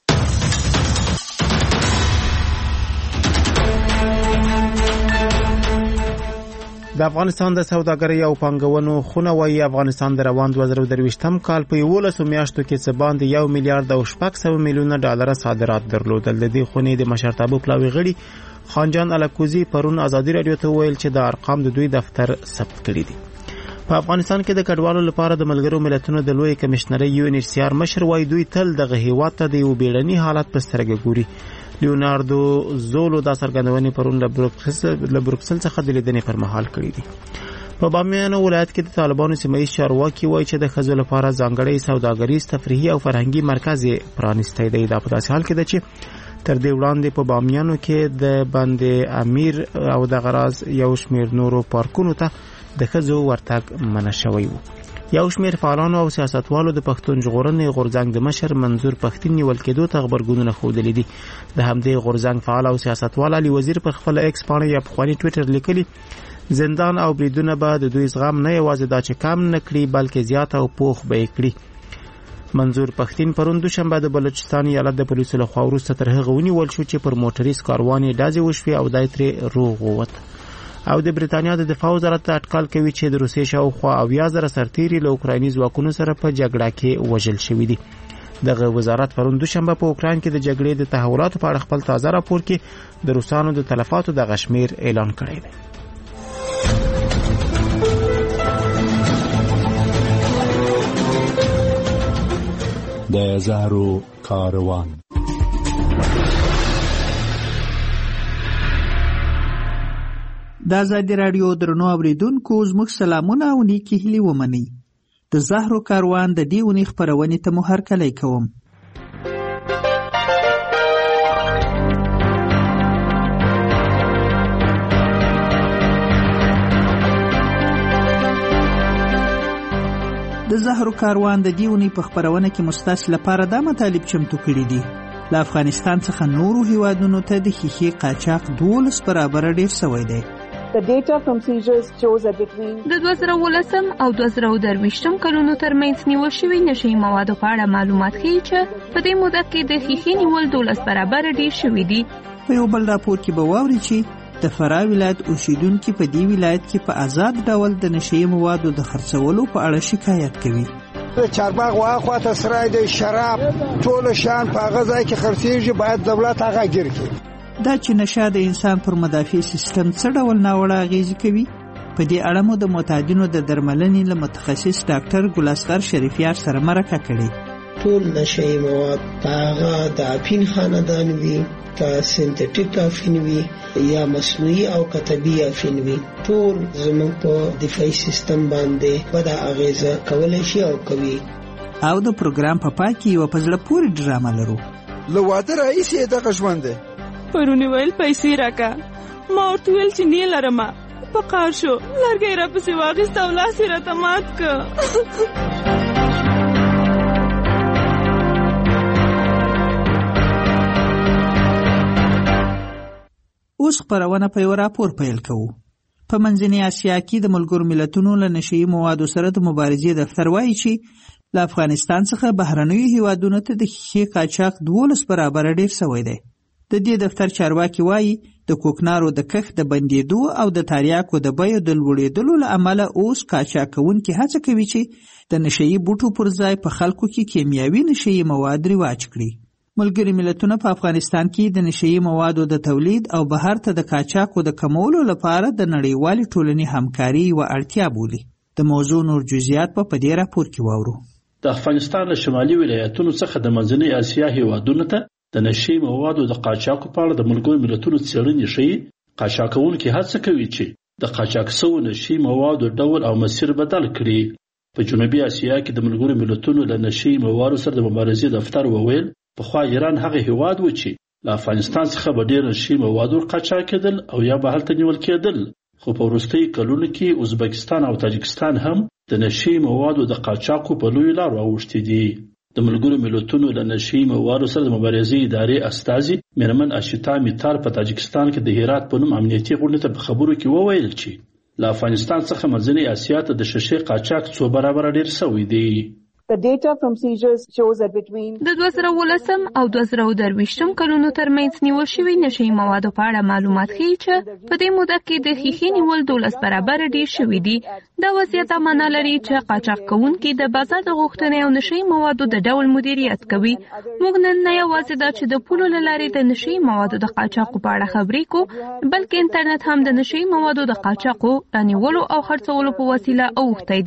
د افغانستان د سوداګرۍ او پانګونو خونه وايي افغانستان د روان دوه زره درویشتم کال په یولسو میاشتو کې څه باندې یو میلیارډ او شپږ سوه میلیونه ډالر صادرات درلودل. د دې خونې د مشرتابه پلاوي غړي خانجان الکوزي پرون ازادي رادیو ته ویل چې د ارقام د دوی دفتر ثبت کړي دي. په افغانستان کې د کډوالو لپاره د ملګرو ملتونو د لوی کمشنرۍ یو ان ایچ سی آر مشر وايي دوی تل دغه هیواد ته د یو بیړني حالت په سترګه ګوري. لیوناردو زولو دا څرګندونې پرون له بروکسل څخه د لیدنې پر مهال کړې دي. په بامیان ولایت کې د طالبانو سیمه‌ییز چارواکي وایي چې د ښځو لپاره ځانګړی سوداګریز تفریحي او فرهنګي مرکز پرانیستی دی. دا په داسې حال کې ده چې تر دې وړاندې په بامیانو کې د بند امیر او د غراز یو شمېر نورو پارکونو ته د ښځو ورتګ منع شوی و. یو شمېر فعالانو او سیاستوالو د پښتون ژغورنې غورځنګ د مشر منظور پښتین نیول کېدو ته غبرګونونه ښودلي دي. د همدې غورځنګ فعال او سیاستوال علي وزیر پر خپل ایکس پاڼه یا پخواني ټویټر لیکلي زندان او بریدونه به د دوی زغم نه یوازې دا چې کم نه کړي بلکې زیات او پوخ به یې کړي. منظور پښتین پرون دوشنبه د بلوچستان ایالت د پولیسو لخوا وروسته تر هغه ونیول شو چې پر موټریس کاروان یې ډزې وشوې او دی ترې روغ ووت. او د بریتانیا د دفاع وزارت اټکل کوي چې د روسیې شاوخوا اویا زره سرتیري له اوکرایني ځواکونو سره په جګړه کې وژل شوي دي. دغه وزارت پرون دوشنبه په اوکراین کې د جګړې د تحولاتو په اړه خپل تازه راپور کې د روسانو د تلفاتو د غشمیر اعلان کړی دی. د زهرو کاروان. د ازادي رادیو درنو اوریدونکو زموږ سلامونه او نیکی هیلې ومنئ. د زهرو کاروان د دې اونۍ خپرونې ته مو هرکلی کوم. د زهرو کاروان د دې اونۍ په خپرونه کې مستاس لپاره دا مطالب چمتو کړي دي. له افغانستان څخه نورو هیوادونو ته د ښیښې قاچاق دولس برابره ډیر شوی دی. د دوه زره ولسم او دوه زره درویشتم کلونو ترمنځ نیول شوي نشهیي موادو په اړه معلومات ښیي چې په دې موده کې د ښیښې نیول دولس برابره ډیر شوي دي. په یو بل راپور کې به واورئ چې د فراه ولایت اوسیدونکي په دې ولایت کې په آزاد ډول د نشهیي موادو د خرڅولو په اړه شکایت کوي. د چارباغ واخوا ته سرای د شراب ټول شان په هغه ځای کې خرڅېږي، باید دولت هغه ګیر کړي. دا چې نشه د انسان پر مدافع سیستم څه ډول ناوړه اغېزې کوي، په دې اړه مو د معتادینو د درملنې له متخصص ډاکټر ګلاسغر شریفیار سره مرکه کړې. ټول نشهیي مواد هغه د افین خاندان وي، که سنتیټیک افین وي یا مصنوعي او کتبي افین وي، ټول زموږ په دفاعي سیستم باندې بده اغېزه کولی شي او کوي. او د پروګرام په پای کې یوه په زړه پورې ډرامه لرو. له واده راهیسې یې دغه ژوند دی. پرونی ویل پیسې راکه، ما ورته ویل چې نه لرمه، په قهر شو، لرګی راپسې واخیست او لاس یې راته مات که. اوس خپرونه په یو راپور پیل کوو. په منځنۍ اسیا کې د ملګرو ملتونو له نشهیي موادو سره د مبارزې دفتر وایي چې له افغانستان څخه بهرنیو هیوادونو ته د ښیښې قاچاق دولس برابره ډیر شوی دی. د دې دفتر چارواکي وایي د کوکنارو د کښت د بندېدو او د تریاکو د بیو د لوړېدلو له امله اوس قاچاق کوونکي هڅه کوي چې د نشهیي بوټو پر ځای په خلکو کې کیمیاوي نشهیي مواد رواج کړي. ملګري ملتونه په افغانستان کې د نشهیي موادو د تولید او بهر ته د قاچاقو د کمولو لپاره د نړیوالې ټولنې همکاري یوه اړتیا بولي. د موضوع نور جزئیات په په دې راپور کې واورو. د افغانستان له شمالي ولایتونو څخه د منځنۍ اسیا هیوادونو ته د نشهیي موادو د قاچاقو په اړه د ملګرو ملتونو څېړنې ښیي قاچاقونکي هڅه کوي چې د قاچاق شوو نشهیي موادو ډول او مسیر بدل کړي. په جنوبي اسیا کې د ملګرو ملتونو له نشهیي موادو سره د مبارزې دفتر وویل پخوا ایران هغه هیواد و چې له افغانستان څخه به ډېر نشهیي مواد ورقاچاق کېدل او یا به هلته نیول کېدل، خو په وروستیو کلونو کې ازبکستان او تاجکستان هم د نشهیي موادو د قاچاقو په لویو لارو اوښتي دي. د ملګرو ملتونو د نشي موادو سره د مبارزې ادارې استازي میرمن اشتا میتار په تاجکستان کې د هرات په نوم امنیتي غونډه ته په خبرو کې وویل چې له افغانستان څخه منځنۍ اسیا ته د شیشې قاچاق څو برابر ډیر شوی دی. The data from seizures shows that between د دوه زره ولسم او دوه زره درویشتم کلونو ترمنځ نیول شوي نشي موادو په اړه معلومات ښیي چې په دې موده کې د ښیښې نیول دولس برابر ډیر شوي دي. دا وضعیت معنا لري چې قاچاق کوونکي د بازار د غوښتنې او نشي موادو د ډول مدیریت کوي. موږ نن نه یوازې دا چې د پولو له لارې د نشي موادو د قاچاقو په اړه خبرې کوو، بلکې انټرنیټ هم د نشي موادو د قاچاقو رانیولو او خرڅولو په وسیله اوښتی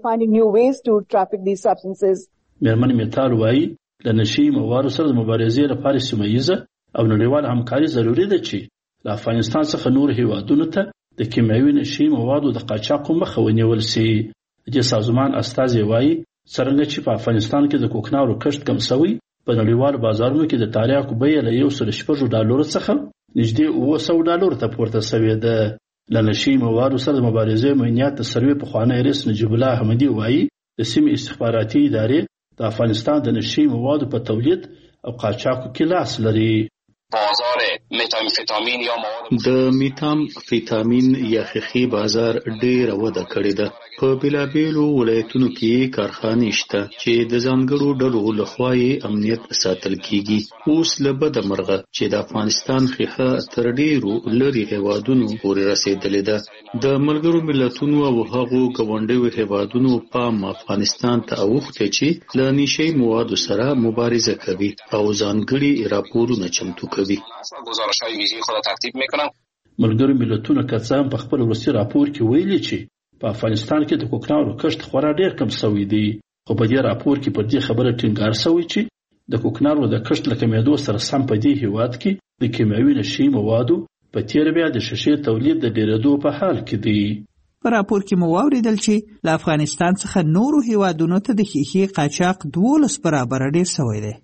دی. میرمن میتال وایي له نشي موادو سره د مبارزې لپاره سیمه ییزه او نړیواله همکاري ضروري ده چې له افغانستان څخه نور هیوادونو ته د کیمیاوي نشي موادو د قاچاقو مخه ونیول سي. د سازمان استازي وایي څرنګه چې په افغانستان کې د کوکنارو کښت کم شوی، په نړیوالو بازارونو کې د تریاکو بیه له یو سل شپږ ډالرو څخه نږدې اوه سوه ډالرو ته پورته شوې ده. له نشي موادو سره د مبارزې امنیت د سروې پخوانی رئیس نجیب الله احمدي وایي د سیمې استخباراتي ادارې د افغانستان د نشي موادو په تولید او قاچاقو کې لاس لري. بازار متامفیتامین یا مواد د میتامفیتامین یا خخي بازار ډېر وده کړې ده. په بلابېلو ولایتونو کې کارخانې شته چې د ځانګړو ډلو لخوا یې امنیت ساتل کیږي. اوس له بده مرغه چې د افغانستان خخه تر ډېرو لرې هیوادونو پورې رسېدلې ده. د ملګرو ملتونو او هغو ګاونډیو هیوادونو پام افغانستان ته اوښتی چې له نشي موادو سره مبارزه کوي او ځانګړي راپورونه چمتو کوي. گزارش‌های ویژه خود ترتیب می‌کنم. ملګرو ملتونو کڅام په خپل وروستي راپور کې ویلي چې په افغانستان کې د کوکنارو کښت خورا ډیر کم شوی دی. خو په دې راپور کې پر دې خبره ټینګار شوی چې د کوکنارو د کښت له کمیدو سره سم په دې هیواد کې د کیمیاوي نشي موادو په تیر بیا د شیشې تولید د ډیرېدو په حال کې دی. په راپور کې مو واوریدل چې له افغانستان څخه نورو هیوادونو ته د ښیښې قاچاق دولس برابر ډیر شوی دی.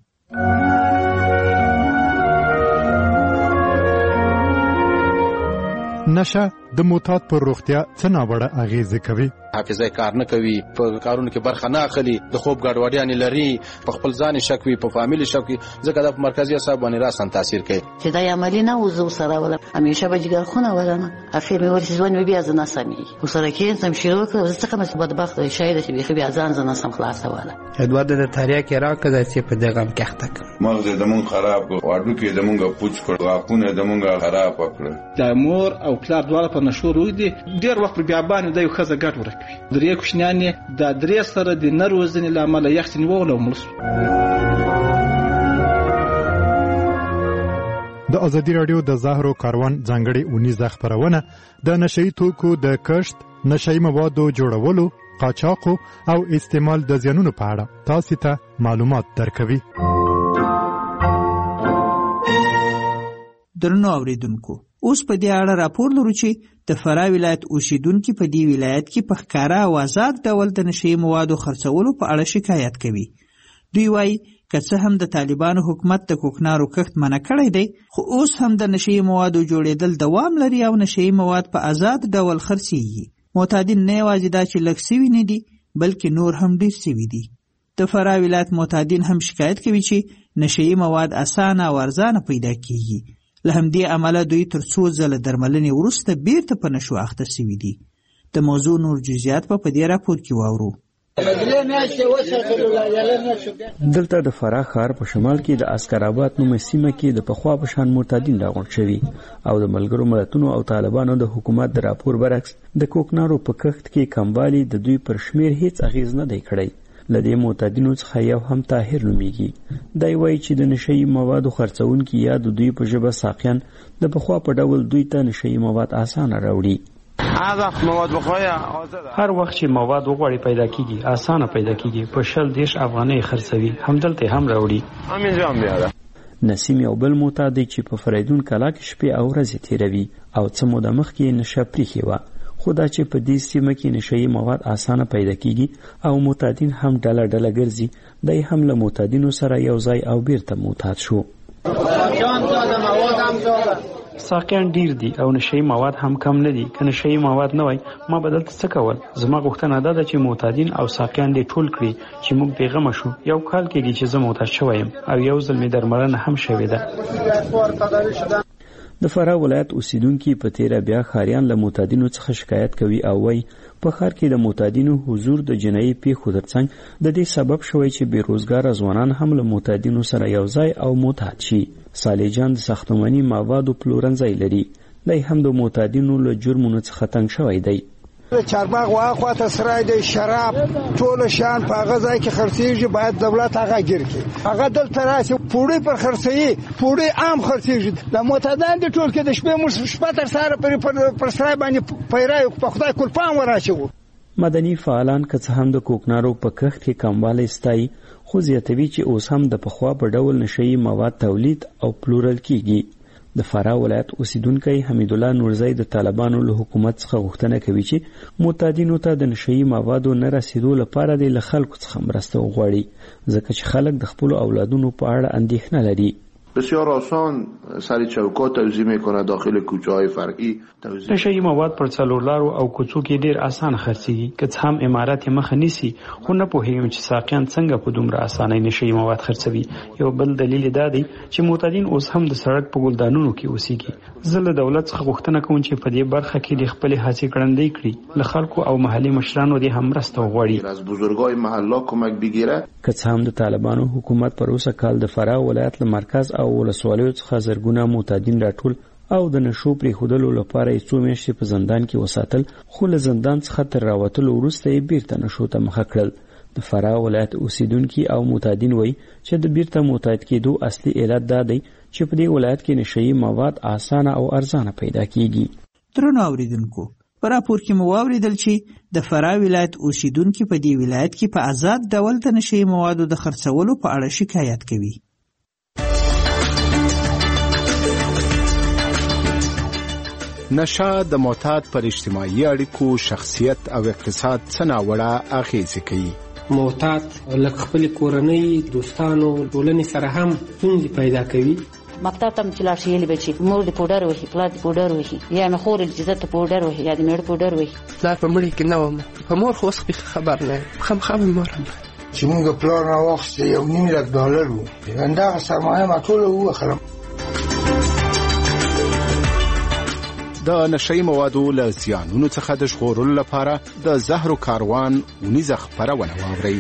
نشه د معتاد پر روغتیا څه ناوړه اغیزې کوي. حافظه کار نه کوي، په کارونو کې برخه نه اخلي، د خوب ګډوډیانې لري، په خپل ځان شک وي، په فامیل شک وي، ځکه د مرکزي اعصاب باندې راسن تاثیر کوي. چې دا عملی نه وزو سره ولا همیشه به جګر خونه ولنه اخر مې ورسې ځوان بیا ځنه سمي وسره کې سم شروع کړ ځکه مې بدبخت شاید چې بیا بیا ځان ځنه سم خلاصه ولا ادوار د تاریخ کې راکړه چې په دغه هم کېخته مغز د مون خراب کړ، واډو کې د مونږه پوچ کړ، غاښونه د مونږه خراب کړ. د مور او پلار دواړه په نشو روي دي، ډیر وخت بیا باندې د یو خزه ګټ ورکوي. درې کوشنیانې د درې سره د نروزنې لامل یخت نیول او ملس. د ازادي رادیو د زهرو کاروان ځانګړي اونیزه خبرونه د نشئی توکو د کښت، نشئی موادو جوړولو، قاچاقو او استعمال د زیانونو په اړه تاسو ته معلومات درکوي. درنو اوریدونکو، اوس په دې اړه راپور لرو چې د فراه ولایت اوسیدونکو په دې ولایت کې په ښکاره او آزاد ډول د نشئی موادو خرڅولو په اړه شکایت کوي. دوی وایي که څه هم د طالبانو حکومت د کوکنارو کښت منع کړی دی، خو اوس هم د نشئی موادو جوړېدل دوام لري او نشئی مواد په آزاد ډول خرڅېږي. معتادین نه یوازې دا چې لږ سوي نه دي، بلکې نور هم ډېر سوي دي. د فراه ولایت معتادین هم شکایت کوي چې نشئی مواد اسانه او ارزانه پیدا کیږي. له همدې امله دوی تر څو ځله درملنې وروسته بیرته په نشو اخته سوي دي. د موضوع نور جزئیات په دې راپور کې واورو. دلته د فراه ښار په شمال کې د عسکرآباد نومه سیمه کې د پخوا په شان مرتدین راغونډ شوي او د ملګرو ملتونو او طالبانو د حکومت د راپور برعکس د کوکنارو په کښت کې کموالی د دوی پر شمیر هیڅ اغیز نه دی کړی. له دې معتدینو څخه یو هم طاهر نومیږي. دی وایي چې د نشئی موادو خرڅونکي یا د دوی په ژبه ساقیان د پخوا په ډول دوی ته نشئی مواد اسانه راوړي. هر وخت چې مواد وغواړي پیدا کیږي، اسانه پیدا کیږي. په شل دیش افغانۍ خرڅوي، همدلته هم راوړي. نسیم یو بل معتاد دی چې په فریدون کلا کې شپې او ورځې تیروي او څه موده مخکې نشه پریښې وه. خو دا چې په دې سیمه کې نشئی مواد اسانه پیدا کیږي او معتادین هم ډله ډله ګرځي، دی هم له معتادینو سره یو ځای او بیرته معتاد شو. ساقیان ډیر دي او نشئی مواد هم کم نه دي. که نشئی مواد نه وای ما به دلته څه کول؟ زما غوښتنه دا ده چې معتادین او ساقیان دې ټول کړي چې موږ بېغمه شو. یو کال کېږي چې زه معتاد شوی یم او یو ځل مې درملنه هم شوې ده. د فراه ولایت اوسیدونکي په تیره بیا ښاریان له معتادینو څخه شکایت کوي او وایي په ښار کې د معتادینو حضور د جنایي پیښو ترڅنګ د دې سبب شوی چې بېروزګاره ځوانان هم له معتادینو سره یو ځای او معتاد شي. صالح جان د ساختماني موادو پلورنځی لري. دی هم د معتادینو له جرمونو څخه تنګ شوی دی. چارباغ واخواته سرای دی شراب ټول شان په هغه ځای کې خرڅېږي، باید دولت هغه ګیر کړي. هغه دلته راشي پوړی پر خرڅوي، پوړی عام خرڅېږي. د معتادان دي ټول کې د شپې موږ شپه تر سهاره پرې پر سرای باندې پیرایو په خدای کلپان وراشو. مدني فعالان که څه هم د کوکنارو په کښت کې کموالی ستایي، خو زیاتوي چې اوس هم د پخوا په ډول نشئی مواد تولید او پلورل کیږي. د فراه ولایت اوسیدونکی حمید الله نورزی د طالبانو له حکومت څخه غوښتنه کوي چې معتادینو ته د نشئی موادو نه رسیدو لپاره د له خلکو څخه مرسته وغواړي، ځکه چې خلک د خپل اولادونو په اړه اندېښنه لري. بسیار آسان سر چوکات توزیع میکنه، داخل کوچه های فرعی توزیع. نشئی مواد پر څلورلارو او کوڅو کې ډیر اسان خرڅېږي. که څه هم امارات مخه نیسي، خو نه پوهیږم چې ساقیان څنګه په دومره اسانۍ نشئی مواد خرڅوي. یو بل دلیل دا دی چې معتادین اوس هم د سړک په ګلدانونو کې اوسېږي. زه له دولت څخه غوښتنه کوم چې په دې برخه کې د خپلې هڅې ګړندۍ کړي، له خلکو او محلي مشرانو دې هم مرسته وغواړي. از بزرگای محله کمک بگیره. که څه هم د طالبانو حکومت پر اوسه کال د فراه ولایت له مرکز او ولسوالیو څخه زرګونه معتادین راټول او د نشو پرېښودلو لپاره یې څو میاشتې په زندان کې وساتل، خو له زندان څخه تر راوتلو وروسته یې بیرته نشو ته مخه کړل. د فراه ولایت اوسیدونکي او معتادین وایي چې د بیرته معتاد کېدو اصلي علت دا دی چې په دې ولایت کې نشئی مواد اسانه او ارزانه پیدا کیږي. درنو اوریدونکو، په راپور کې مو واوریدل چې د فراه ولایت اوسیدونکي په دې ولایت کې په آزاد ډول د نشئی موادو د خرڅولو په اړه شکایت کوي. نشه د معتاد پر اجتماعي اړیکو، شخصیت او اقتصاد څه ناوړه اغیزې کوي. معتاد لکه خپل کورنۍ، دوستانو، ټولنې سره هم ستونزې پیدا کوي. مکتب ته چې لاړ شي یلی بچي مور دې پوډر وهي، پلار دې پوډر وهي، یا مې خور دې عزت پوډر وهي، یا دې مېړه پوډر وهي. پلار په مړي کې نه وم، په مور خو اوس خبر نه یم، خامخا مې مور هم چې موږ پلار راواخیستی یو نیم لک ډالر و، همدغه سرمایه ما ټوله ووخلم. د نشئی موادو له زیانونو څخه د ژغورلو لپاره د زهرو کاروان اونیزه خپرونه واورئ.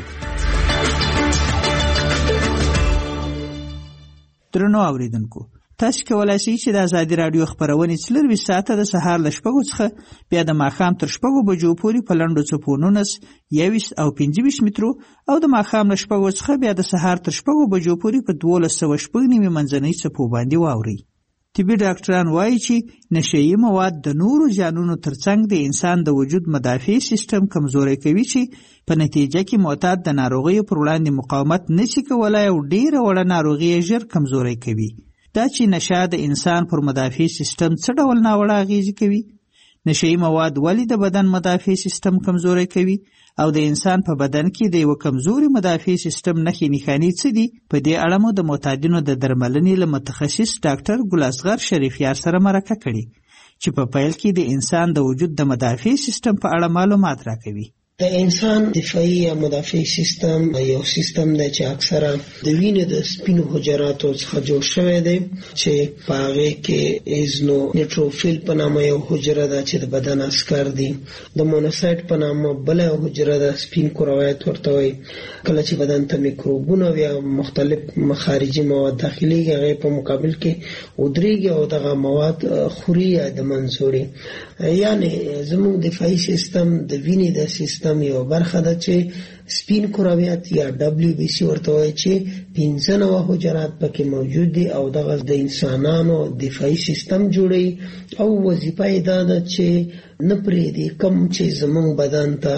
درنو اوریدونکو، تاسو کولای شئ چې د ازادي راډیو خبرونه څلروي ساعته د سهار له شپږو څخه بیا د ماښام تر شپږو بجو پورې په لنډو څپو نولس، یویشت او پنځه ویشت مترو او د ماښام له شپږو څخه بیا د سهار تر شپږو بجو پورې په دولس سوه شپږ نیمې منځنۍ څپو باندې واورئ. طبي ډاکټران وایي چې نشئی مواد د نورو زیانونو ترڅنګ د انسان د وجود مدافع سیستم کمزوری کوي، چې په نتیجه کې معتاد د ناروغیو پر وړاندې مقاومت نشي کولای او ډیره وړه ناروغي ژر کمزوری کوي. دا چې نشه د انسان پر مدافع سیستم څه ډول ناوړه اغیزې کوي؟ نشئی مواد ولې د بدن مدافع سیستم کمزوری کوي او د انسان په بدن کې د یو کمزوري مدافع سیستم نښې نښانې څه دي؟ په دې اړه مو د معتادینو د درملنې له متخصص ډاکټر ګل اصغر شریفیار سره مرکه کړې چې په پیل کې د انسان د وجود د مدافع سیستم په اړه معلومات راکوي. د انسان دفاعي یا مدافع سیستم یو سیستم دی چې اکثرا د وینې د سپینو حجراتو څخه جوړ شوی دی چې په هغې کې ایزنو نیټروفیل په نامه یو حجره ده چې د بدن عسکر دي. د مونوسایت په نامه بله یو حجره ده، سپین کرویات ورته وایي. کله چې بدن ته میکروبونه یا مختلف خارجي مواد داخليږي، هغې په مقابل کې ودرېږي او دغه مواد خوري یا د منځ وړي. یعنې زموږ دفاعي سیستم د وینې د سیستم یو برخه ده چې سپین کرویات یا دبلیو بی سی ورته وایي چې پنځه نوع حجرات پکې موجود دي او دغه د انسانانو دفاعي سیستم جوړوي او وظیفه یې دا ده چې نه پرېږدي کوم چې زموږ بدن ته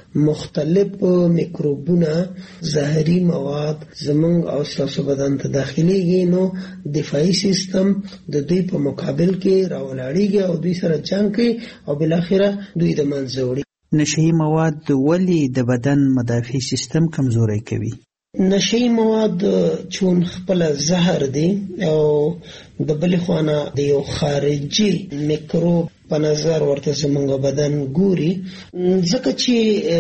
مختلف میکروبونه، زهري مواد زموږ او ستاسو بدن ته داخليږي، نو دفاعي سیستم د دوی په مقابل کې راولاړېږي او دوی سره جنګ کوي او بالاخره دوی د منځه وړي. نشئی مواد ولې د بدن مدافع سیستم کمزوری کوي؟ نشئی مواد چون خپل زهر دی او د بل خوانه د یو خارجي میکروب په نظر ورته زموږ بدن ګوري، ځکه چې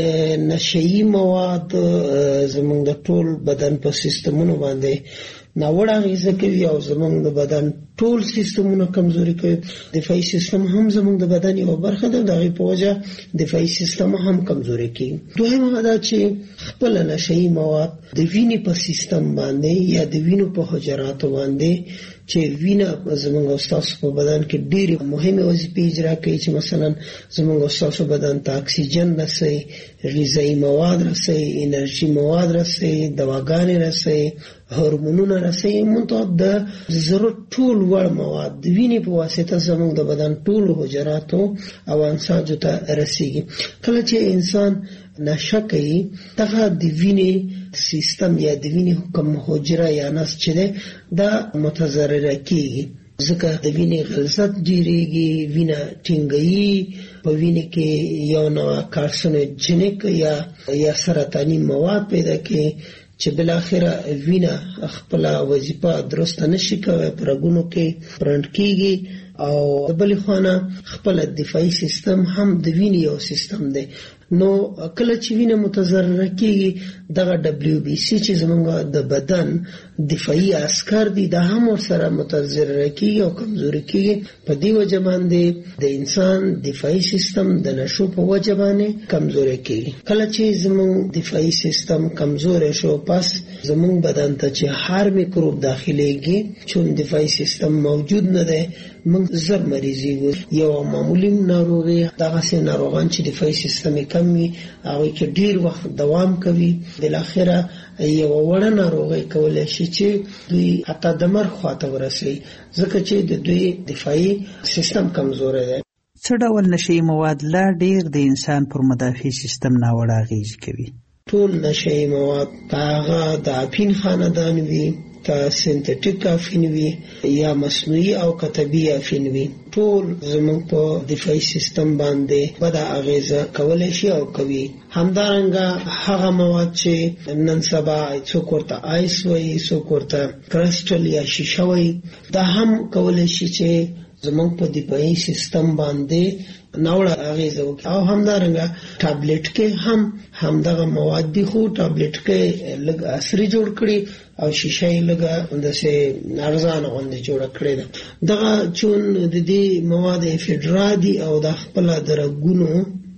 نشئی مواد زموږ د ټول بدن په سیستمونو باندې ناوړه اغیزه کوي او زموږ د بدن ټول سیستمونه کمزوري کوي. دفاعي سیستم هم زموږ د بدن یو برخه ده، دغه په وجه دفاعي سیستم هم کمزوري کوي. دویمه دا چې خپل نشئی مواد د وینې په سیستم باندې یا د وینو په حجراتو باندې چې وینه زموږ استاسو په بدن کې ډېری مهمه وظیفې اجرا کوي، چې مثلا زموږ استاسو بدن ته اکسیجن رسوي، غذایی مواد رسوي، انرژي مواد رسوي، دواګانې رسوي، هورمونونه رسوي، منتها د ضرورت ټول وړ مواد د وینې په واسطه زموږ د بدن ټول حجراتو او انساجو ته رسیږي. کله چې انسان نشه کوي، دغه د وینې سیستم یا د وینې کوم حجره یا نس چې ده دا متضرره کیږي، ځکه د وینې غلظت ډیریږي، وینه ټینګي، په وینې کې یو نوع کارسینوجنیک یا یا سرطاني مواد پیدا کوي چې بل اخره وینه خپل وظیفه درسته نشي کوي، پرګونو کې پرند کیږي. او بل خوانه خپل دفاعي سیستم هم د وینې یو سیستم دی. نو کله چې وینه متضرره کیږي، دغه دبلیو بی سی چې زموږ د بدن دفاعي عسكر دي دا هم سره متضرره کیږي او کمزوري کیږي. په دې وجه باندې د انسان دفاعي سیستم د نشو په وجه باندې کمزوري کیږي. کله چې زموږ دفاعي سیستم کمزوري شو، پس زموږ بدن ته چې هر میکروب داخليږي، چون دفاعي سیستم موجود نه دی، موږ زر مریضي وو. یو معمولی ناروغي دغه سي ناروغان چې دفاعي سیستم کمی هغه کې ډیر وخت دوام کوي، بل اخره یو وړه ناروغي کولای شي چې دوی حتی د مرګ خواته ورسوي، ځکه چې د دوی دفاعي سیستم کمزور دی. څه ډول نشئی مواد لا ډیر د انسان پر مدافع سیستم ناوړه اغیز کوي؟ ټول نشئی مواد هغه د اپین خاندان وي، که سنتیټیک افین وي یا مصنوعي او کتبي افین وي، ټول زموږ په دفاعي سیستم باندې بد اغیزه کولای شي او کوي. همدارنګه هغه مواد چې نن سبا څوک ورته آیس وایي، څوک ورته کرسټل یا شیشه وایي، دا هم کولای شي چې زموږ په دفاعي سیستم باندې ناوړه اغیزه وکړي. او همدارنګه ټابلیټ کې هم همدغه مواد دي، خو ټابلیټ کې لږ عصري جوړ کړي او شیشه یې لږه انداسې ارزانه غوندې جوړه کړې ده. دغه چون د دې مواد افیډرا دي او د خپله د رګونو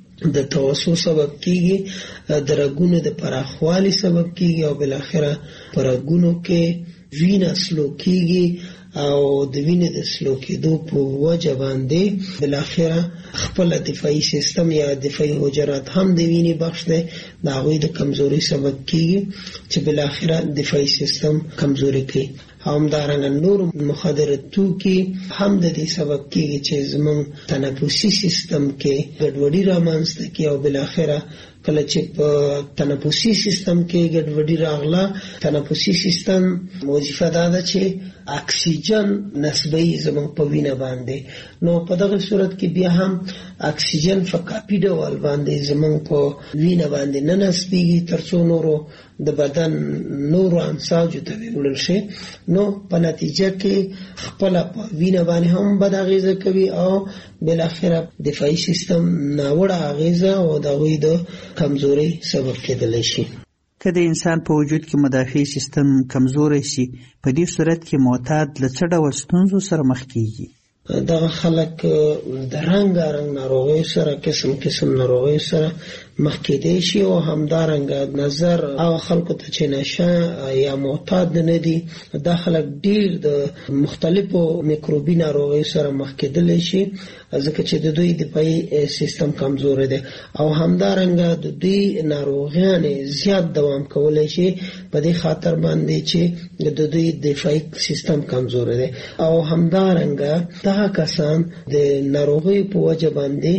د توسو سبب کیږي، د رګونو د پراخوالي سبب کیږي او بالاخره په رګونو کې وینه سلو کیږي او د وینې د سلو کېدو په وجه باندې بالاخره خپل دفاعي سیستم یا دفاعي حجرات هم د وینې بخش دی، د هغوی د کمزوري سبب کیږي چې بالاخره دفاعي سیستم کمزوري کوي. همدارنګه نور مخدر توکي هم د دې سبب کیږي چې زموږ تنفسي سیستم کې ګډوډي رامنځته کوي او بالاخره کله چې په تنفسي سیستم کې ګډوډي راغله، تنفسي سیستم وظیفه دا ده چې اکسیجن نسبی زموږ په وینه باندې، نو په دغه صورت کې بیا هم اکسیجن فقاپی ډول باندې زموږ په وینه باندې نه نسبیږي تر څو نورو د بدن نورو انساجو ته وړل شي. نو په نتیجه کې خپل په وینه باندې هم بد اغیزه کوي او بل اخره دفاعي سیستم ناوړه اغیزه او د وې د کمزوري سبب کېدلی شي. که د انسان په وجود کې مدافع سیستم کمزوري شي، په دې صورت کې معتاد له څه ډول ستونزو سره مخ کیږي؟ دغه خلک د رنګارنګ ناروغیو سره، قسم قسم ناروغیو سره مخ کېدی شي او همدارنګه نظر هغه خلکو ته چې نشه یا معتاد نه دي، دا خلک ډیر د مختلفو میکروبي ناروغیو سره مخ کېدلی شي، ځکه چې د دوی دفاعي سیستم کمزور دی او همدارنګه د دوی ناروغیانې زیات دوام کولی شي په دې خاطر باندې چې د دوی دفاعي سیستم کمزور دی. او همدارنګه دغه کسان د ناروغیو په وجه باندې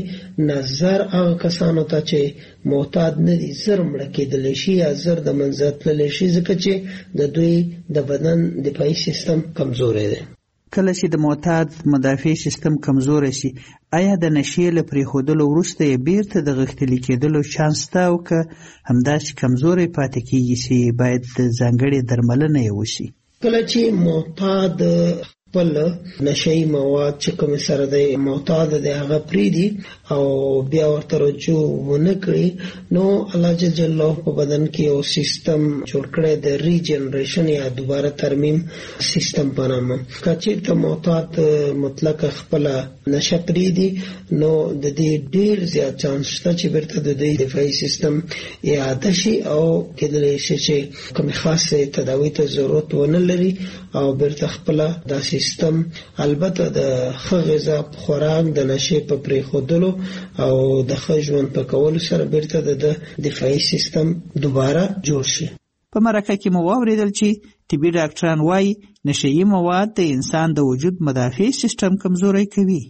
نظر هغه کسانو ته چې معتاد نه دي زر مړه کېدلی شي یا زر د منځه تللی شي، ځکه چې د دوی د بدن دفاعي سیستم کمزوری دی. کله چې د معتاد مدافع سیستم کمزوری شي، آیا د نشې له پرېښودلو وروسته یې بیرته د غښتلي کېدلو چانس شته او که همداسې کمزوری پاتې کېږي چې باید ځانګړې درملنه یې وشي؟ کله چې معتاد خپل نشهیي مواد چې کوم سره د معتاد د هغه پریدي او بیا ورته رجوع ونه کړي، نو الله جل جلاله په بدن کې یو سیستم جوړ کړی د ریجنریشن یا دوباره ترمیم سیستم په نامه. که چېرته معتاد مطلق خپل نشه پریدي، نو د دې ډېر زیات چانس شته چې بیرته د دې دفاعي سیستم اعاده شي او کېدلی شي چې کومې خاصې تداوي ته ضرورت ونه لري او بیرته خپله دا سیستم البته د ښه غذا په خوراک، د نشې په پرېښودلو او د ښه ژوند په کولو سره بیرته د دفاعي سیستم دوباره جوړ شي. په مرکه کې مو واورېدل چې طبي ډاکټران وایي نشهیي مواد د انسان د وجود مدافع سیستم کمزوری کوي.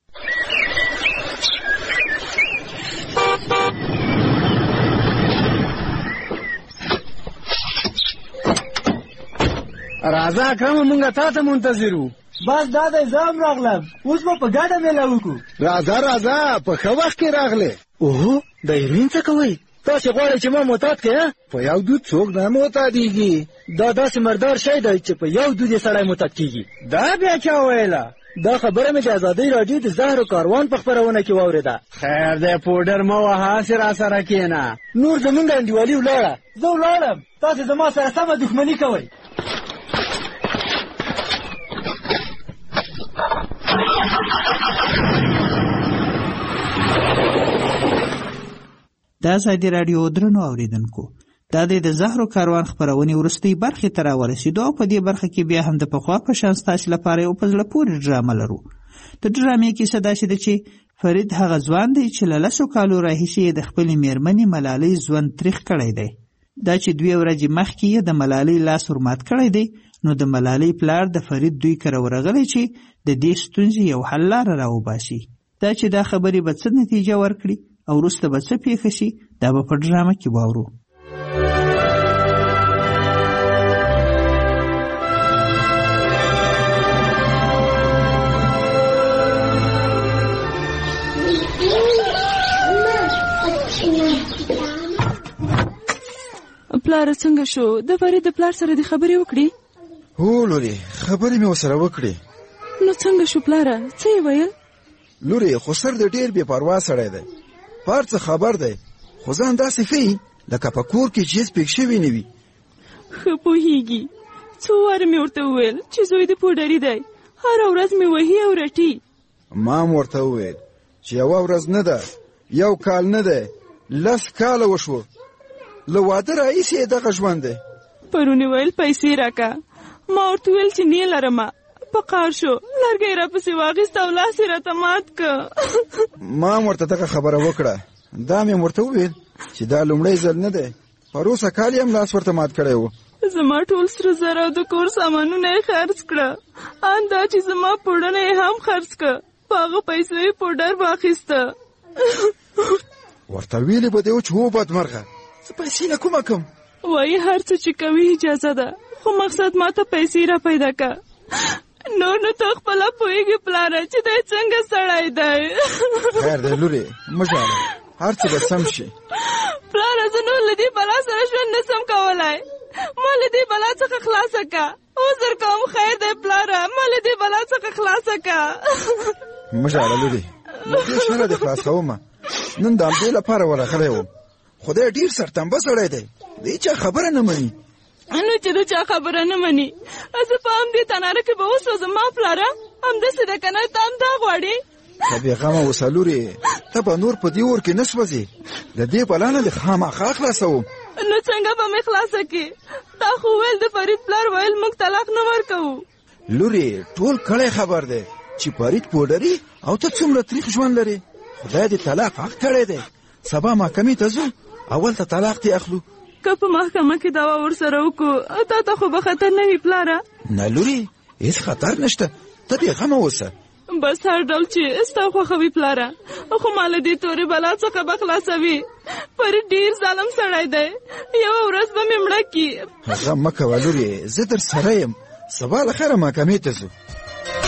راځه اکرم، مونږ تا ته منتظر وو. بس دا دی زه هم راغلم، اوس به په ګډه میله وکړو. راځه راځه، په ښه وخت کې راغلې. اوهو د هیروین څه کوئ؟ تاسې غواړئ چې ما معتاد کړې؟ په یو دود څوک نه معتادېږي. دا داسې مردار شی دی چې په یو دود یې سړی معتاد کېږي. دا بیا چا ویله؟ دا خبره مې د ازادۍ راډیو د زهر کاروان په خپرونه کې واورېده. خیر دی، پوډر مه وهه، هسې را سره کښېنه. نور زمونږ انډیوالي ولاړه. زه ولاړم، تاسې زما سره سمه دښمني کوئ. د ازادي راډیو درنو اوریدونکو، دا د زهرو کاروان خپرونې وروستۍ برخې ته راورسېدو او په دې برخه کې بیا هم د پخوا په شان ستاسو لپاره یو په زړه پورې ډرامه لرو. د ډرامې کیسه داسې ده چې فرید هغه ځوان دی چې له لسو کالو راهیسې یې د خپلې مېرمنې ملالۍ ژوند تریخ کړی دی. دا چې دوې ورځې مخکې یې د ملالۍ لاس ورمات کړی دی، نو د ملالۍ پلار د فرید دوی کره ورغلی چې د دې ستونزې یو حل لاره راوباسي. دا چې دا خبرې به څه نتیجه ورکړي او وروسته به څه پیښه شي، دا به په ډرامه کې واورو. پلار څنګه شو؟ د فرید د پلار سره د خبرې وکړې؟ هو لورې، خبرې مې ورسره وکړې. نو څنګه شو پلاره؟ څه یې ویل؟ لورې، خو سر د ډېر بې پروا سړی دی، پار څه خبر دی، خو ځان داسې ښیي لکه په کور کې چې هېڅ پېښ شوي نه وي. ښه پوهېږي. څو واره مې ورته وویل چې زوی د پوډري دی، هره ورځ مې وهي او رټي. ما هم ورته وویل چې یوه ورځ نه ده، یو کال نه دی، لس کاله وشوه، له واده راهیسې یې دغه ژوند دی. پرون یې ویل پیسې راکه، ما ورته ویل چې نه لرمه، په قار شو، لرګی راپسې واخیست او لاس یې راته مات که. ما هم ورته دغه خبره وکړه، دا مې ورته وویل چې دا لومړی ځل نه دی، پروسه کال یې هم لاس ورته مات کړی و. زما ټول سره زر او د کور سامانونه یې خرڅ کړه، ان دا چې زما پوډرونه یې هم خرڅ کړه، په هغه پیسو یې پوډر واخیسته. ورته ویلې به دې و چې هو بدمرغه، زه پیسې له کومه کم؟ وایي هر څه چې کوي اجازه ده، خو مقصد ما ته پیسې را پیدا که. نو نو ته خپله پوهېږې پلاره چې دی څنګه سړی دی. خیر دی لورې، مه ژاړه، هر څه به سم شي. پلاره زه نور له دې بلا سره ژوند نه سم کولی، ما له دې بلا څخه خلاصه که. عذر کوم، خیر دی پلاره، ما له دې بلا څخه خلاصه که. مه ژاړه لورې، دې شمېره دې خلاص کومه، نن د همدې لپاره ورغلی وم. خدای ډېر سرتمبه سړی دی، دې چا خبره نه مني. نو چې د چا خبره نه مني، زه په همدې تناره کې به وسوځم. ما پلاره همداسې ده که نه، ته هم دا غواړې؟ ته بېغمه اوسه لورې، ته به نور په دې اور کې نه سوځې، د دې بلا نه دې خامخا خلاصوم. نو څنګه به مې خلاصه کړې؟ تا خو ویل د فرید پلار ویل موږ طلاق نه ورکوو. لورې، ټول کړی خبر دی چې فرید پوډري او ته څومره تریخ ژوند لرې. خدای دې طلاق حق کړی دی، سبا محکمې ته ځو، اول ته طلاق دې اخلو. که په محکمه کې دعوا ورسره وکړو، تا ته خو به خطر نه وي پلاره؟ نه لورې، هېڅ خطر نشته، ته بېغمه اوسه. بس هر ډول چې ستا خوښه وي پلاره، خو ما له دې تورې بلا څخه به خلاصوي. فرید ډېر ظالم سړی دی، یوه ورځ به مې مړه کړي. غم مه کوه لورې، زه در سره یم، سبا له خیره محکمې ته ځو.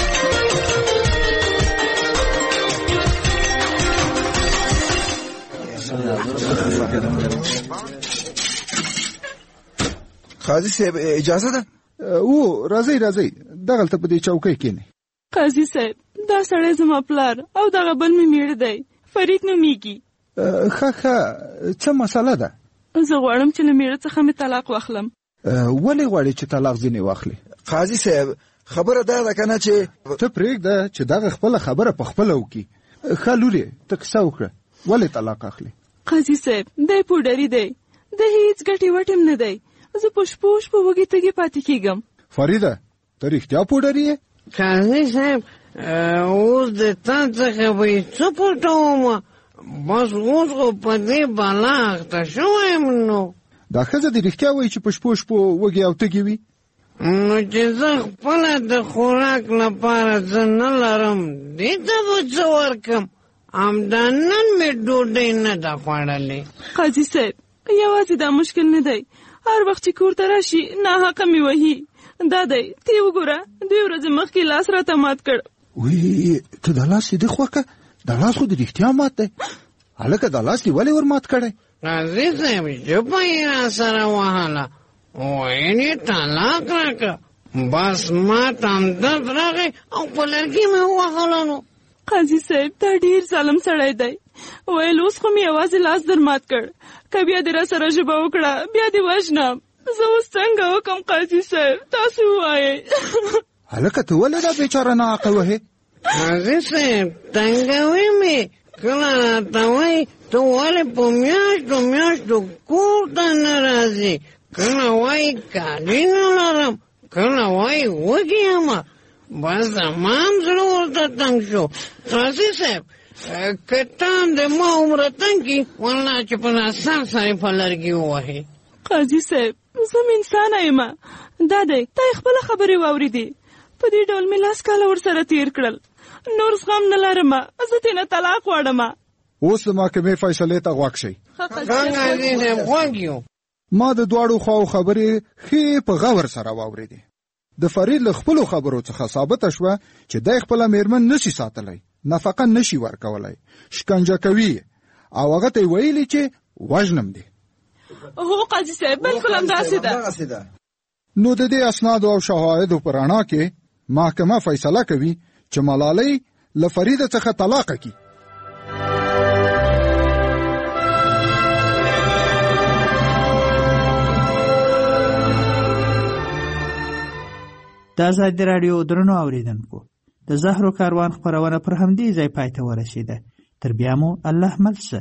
قاضي صاحب اجازه ده؟ او راځي راځي دغلته په دې چوکۍ کېنه. قاضي صاحب دا سړی زما پلار او دغه بل مې میړه دی، فرید نومیږي. ښه ښه څه مسله ده؟ زه غواړم چې له میړه څخه مې طلاق واخلم. ولې غواړې چې طلاق ځینې واخلې؟ قاضي صاحب خبره دا ده کنه چې ته پرېږده چې دغه خپله خبره په خپله وکړي. ښه لورې ته کیسه وکړه، ولې طلاق اخلې؟ قاضي صاحب دی پوډري دی، د هیڅ ګټې وټم نه دی، زه په شپو شپو وږې تږې پاتې کېږم. فریده ته رښتیا پوډري یې؟ قاضي صاحب اوس د تا څخه به یې څه پټوم، بس اوس خو په دې بلا اخته شوی یم. نو دا ښځه دې رښتیا وایي چې په شپو شپو وږې او تږې وي؟ نو چې زه خپله د خوراک لپاره زه نه لرم، دې ته به څه ورکړم؟ همدا نن مې ډوډۍ نه ده خوړلې. قاضي صاحب یوازې دا مشکل نه دی، هر وخت چې کور ته راشي ناحقه مې وهي. دا دی ته یې وګوره، دوی ورځې مخکې لاس راته مات کړ. وی ته دا لاس دې خوکه، دا لاس خو د رښتیا مات دی. هلکه دا لاس دې ولې ور مات کړی؟ قاضي صاحب ژبه یې را سره وهله، ویل یې طلاق راکړه، بس ما ته همدرد راغی او په لرګي مې ووهله. نو قاضي صاحب دا ډېر ظالم سړی دی، ویل اوس خو مې یوازې لاس در مات کړ، که بیا دې را سره ژبه وکړه بیا دې وژنم. زه اوس څنګه وکړم قاضي صاحب تاسو ووایئ. هلکه ته ولې دا بیچاره ناحقه وهې؟ قاضي صاحب تنګوي مې، کله راته وایي ته ولې په میاشتو میاشتو کور ته نه راځې، کله وایي کالي نه لرم، کله وایي وږې یم. بس زما هم زړه ورته تنګ شو. قاضي صاحب که ته هم د ما عمره تنګ کړي، والله چې په ناسم سړی په لرګي ووهې. قاضي صاحب زه م انسانه یم، دا دی تا یې خپله خبرې واورېدې، په دې ډول مې لاس کاله ورسره تېر کړل، نور زغم نه لرم، زه ترېنه طلاق غواړم. اوس د محکمې فیصلې ته غوږ شئ. قاضي صاحب غوږ یو. ما د دواړو خواو خبرې ښې په غور سره واورېدې. د فرید له خپلو خبرو څخه ثابته شوه چې دی خپله میرمن نشي ساتلی، نفقه نشي ورکولی، شکنجه کوي او هغه ته یې ویلي چې وژنم دی. هو قاضي صاحب بلکل همداسې ده. نو د دې اسنادو او شواهدو په رڼا کې محکمه فیصله کوي چې ملالۍ له فریده څخه طلاق کړي. د ازادي راډیو درنو اوریدونکو، د زهرو کاروان خپرونه پر همدې ځای پای ته ورسېده. تر بیا مو الله مل شه.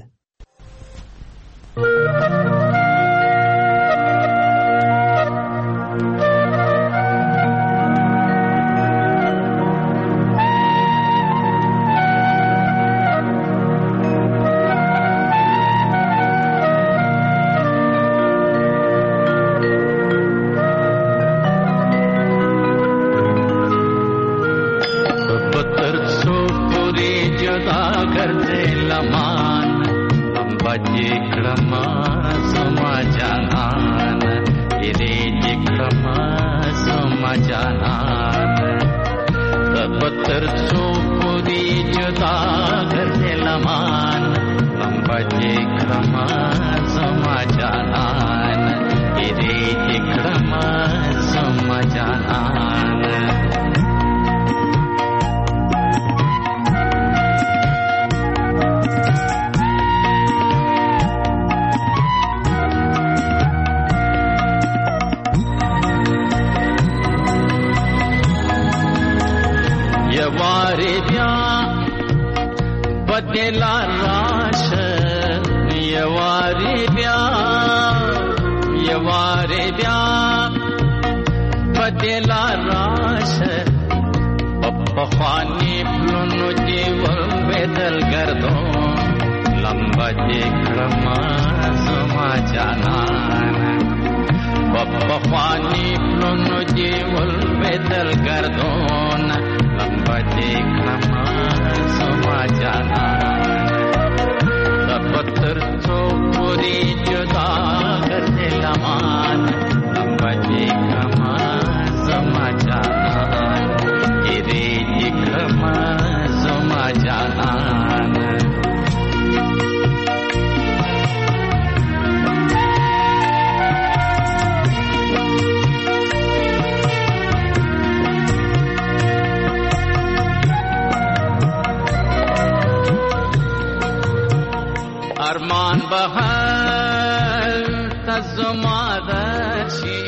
ارمان بهر تزما درشي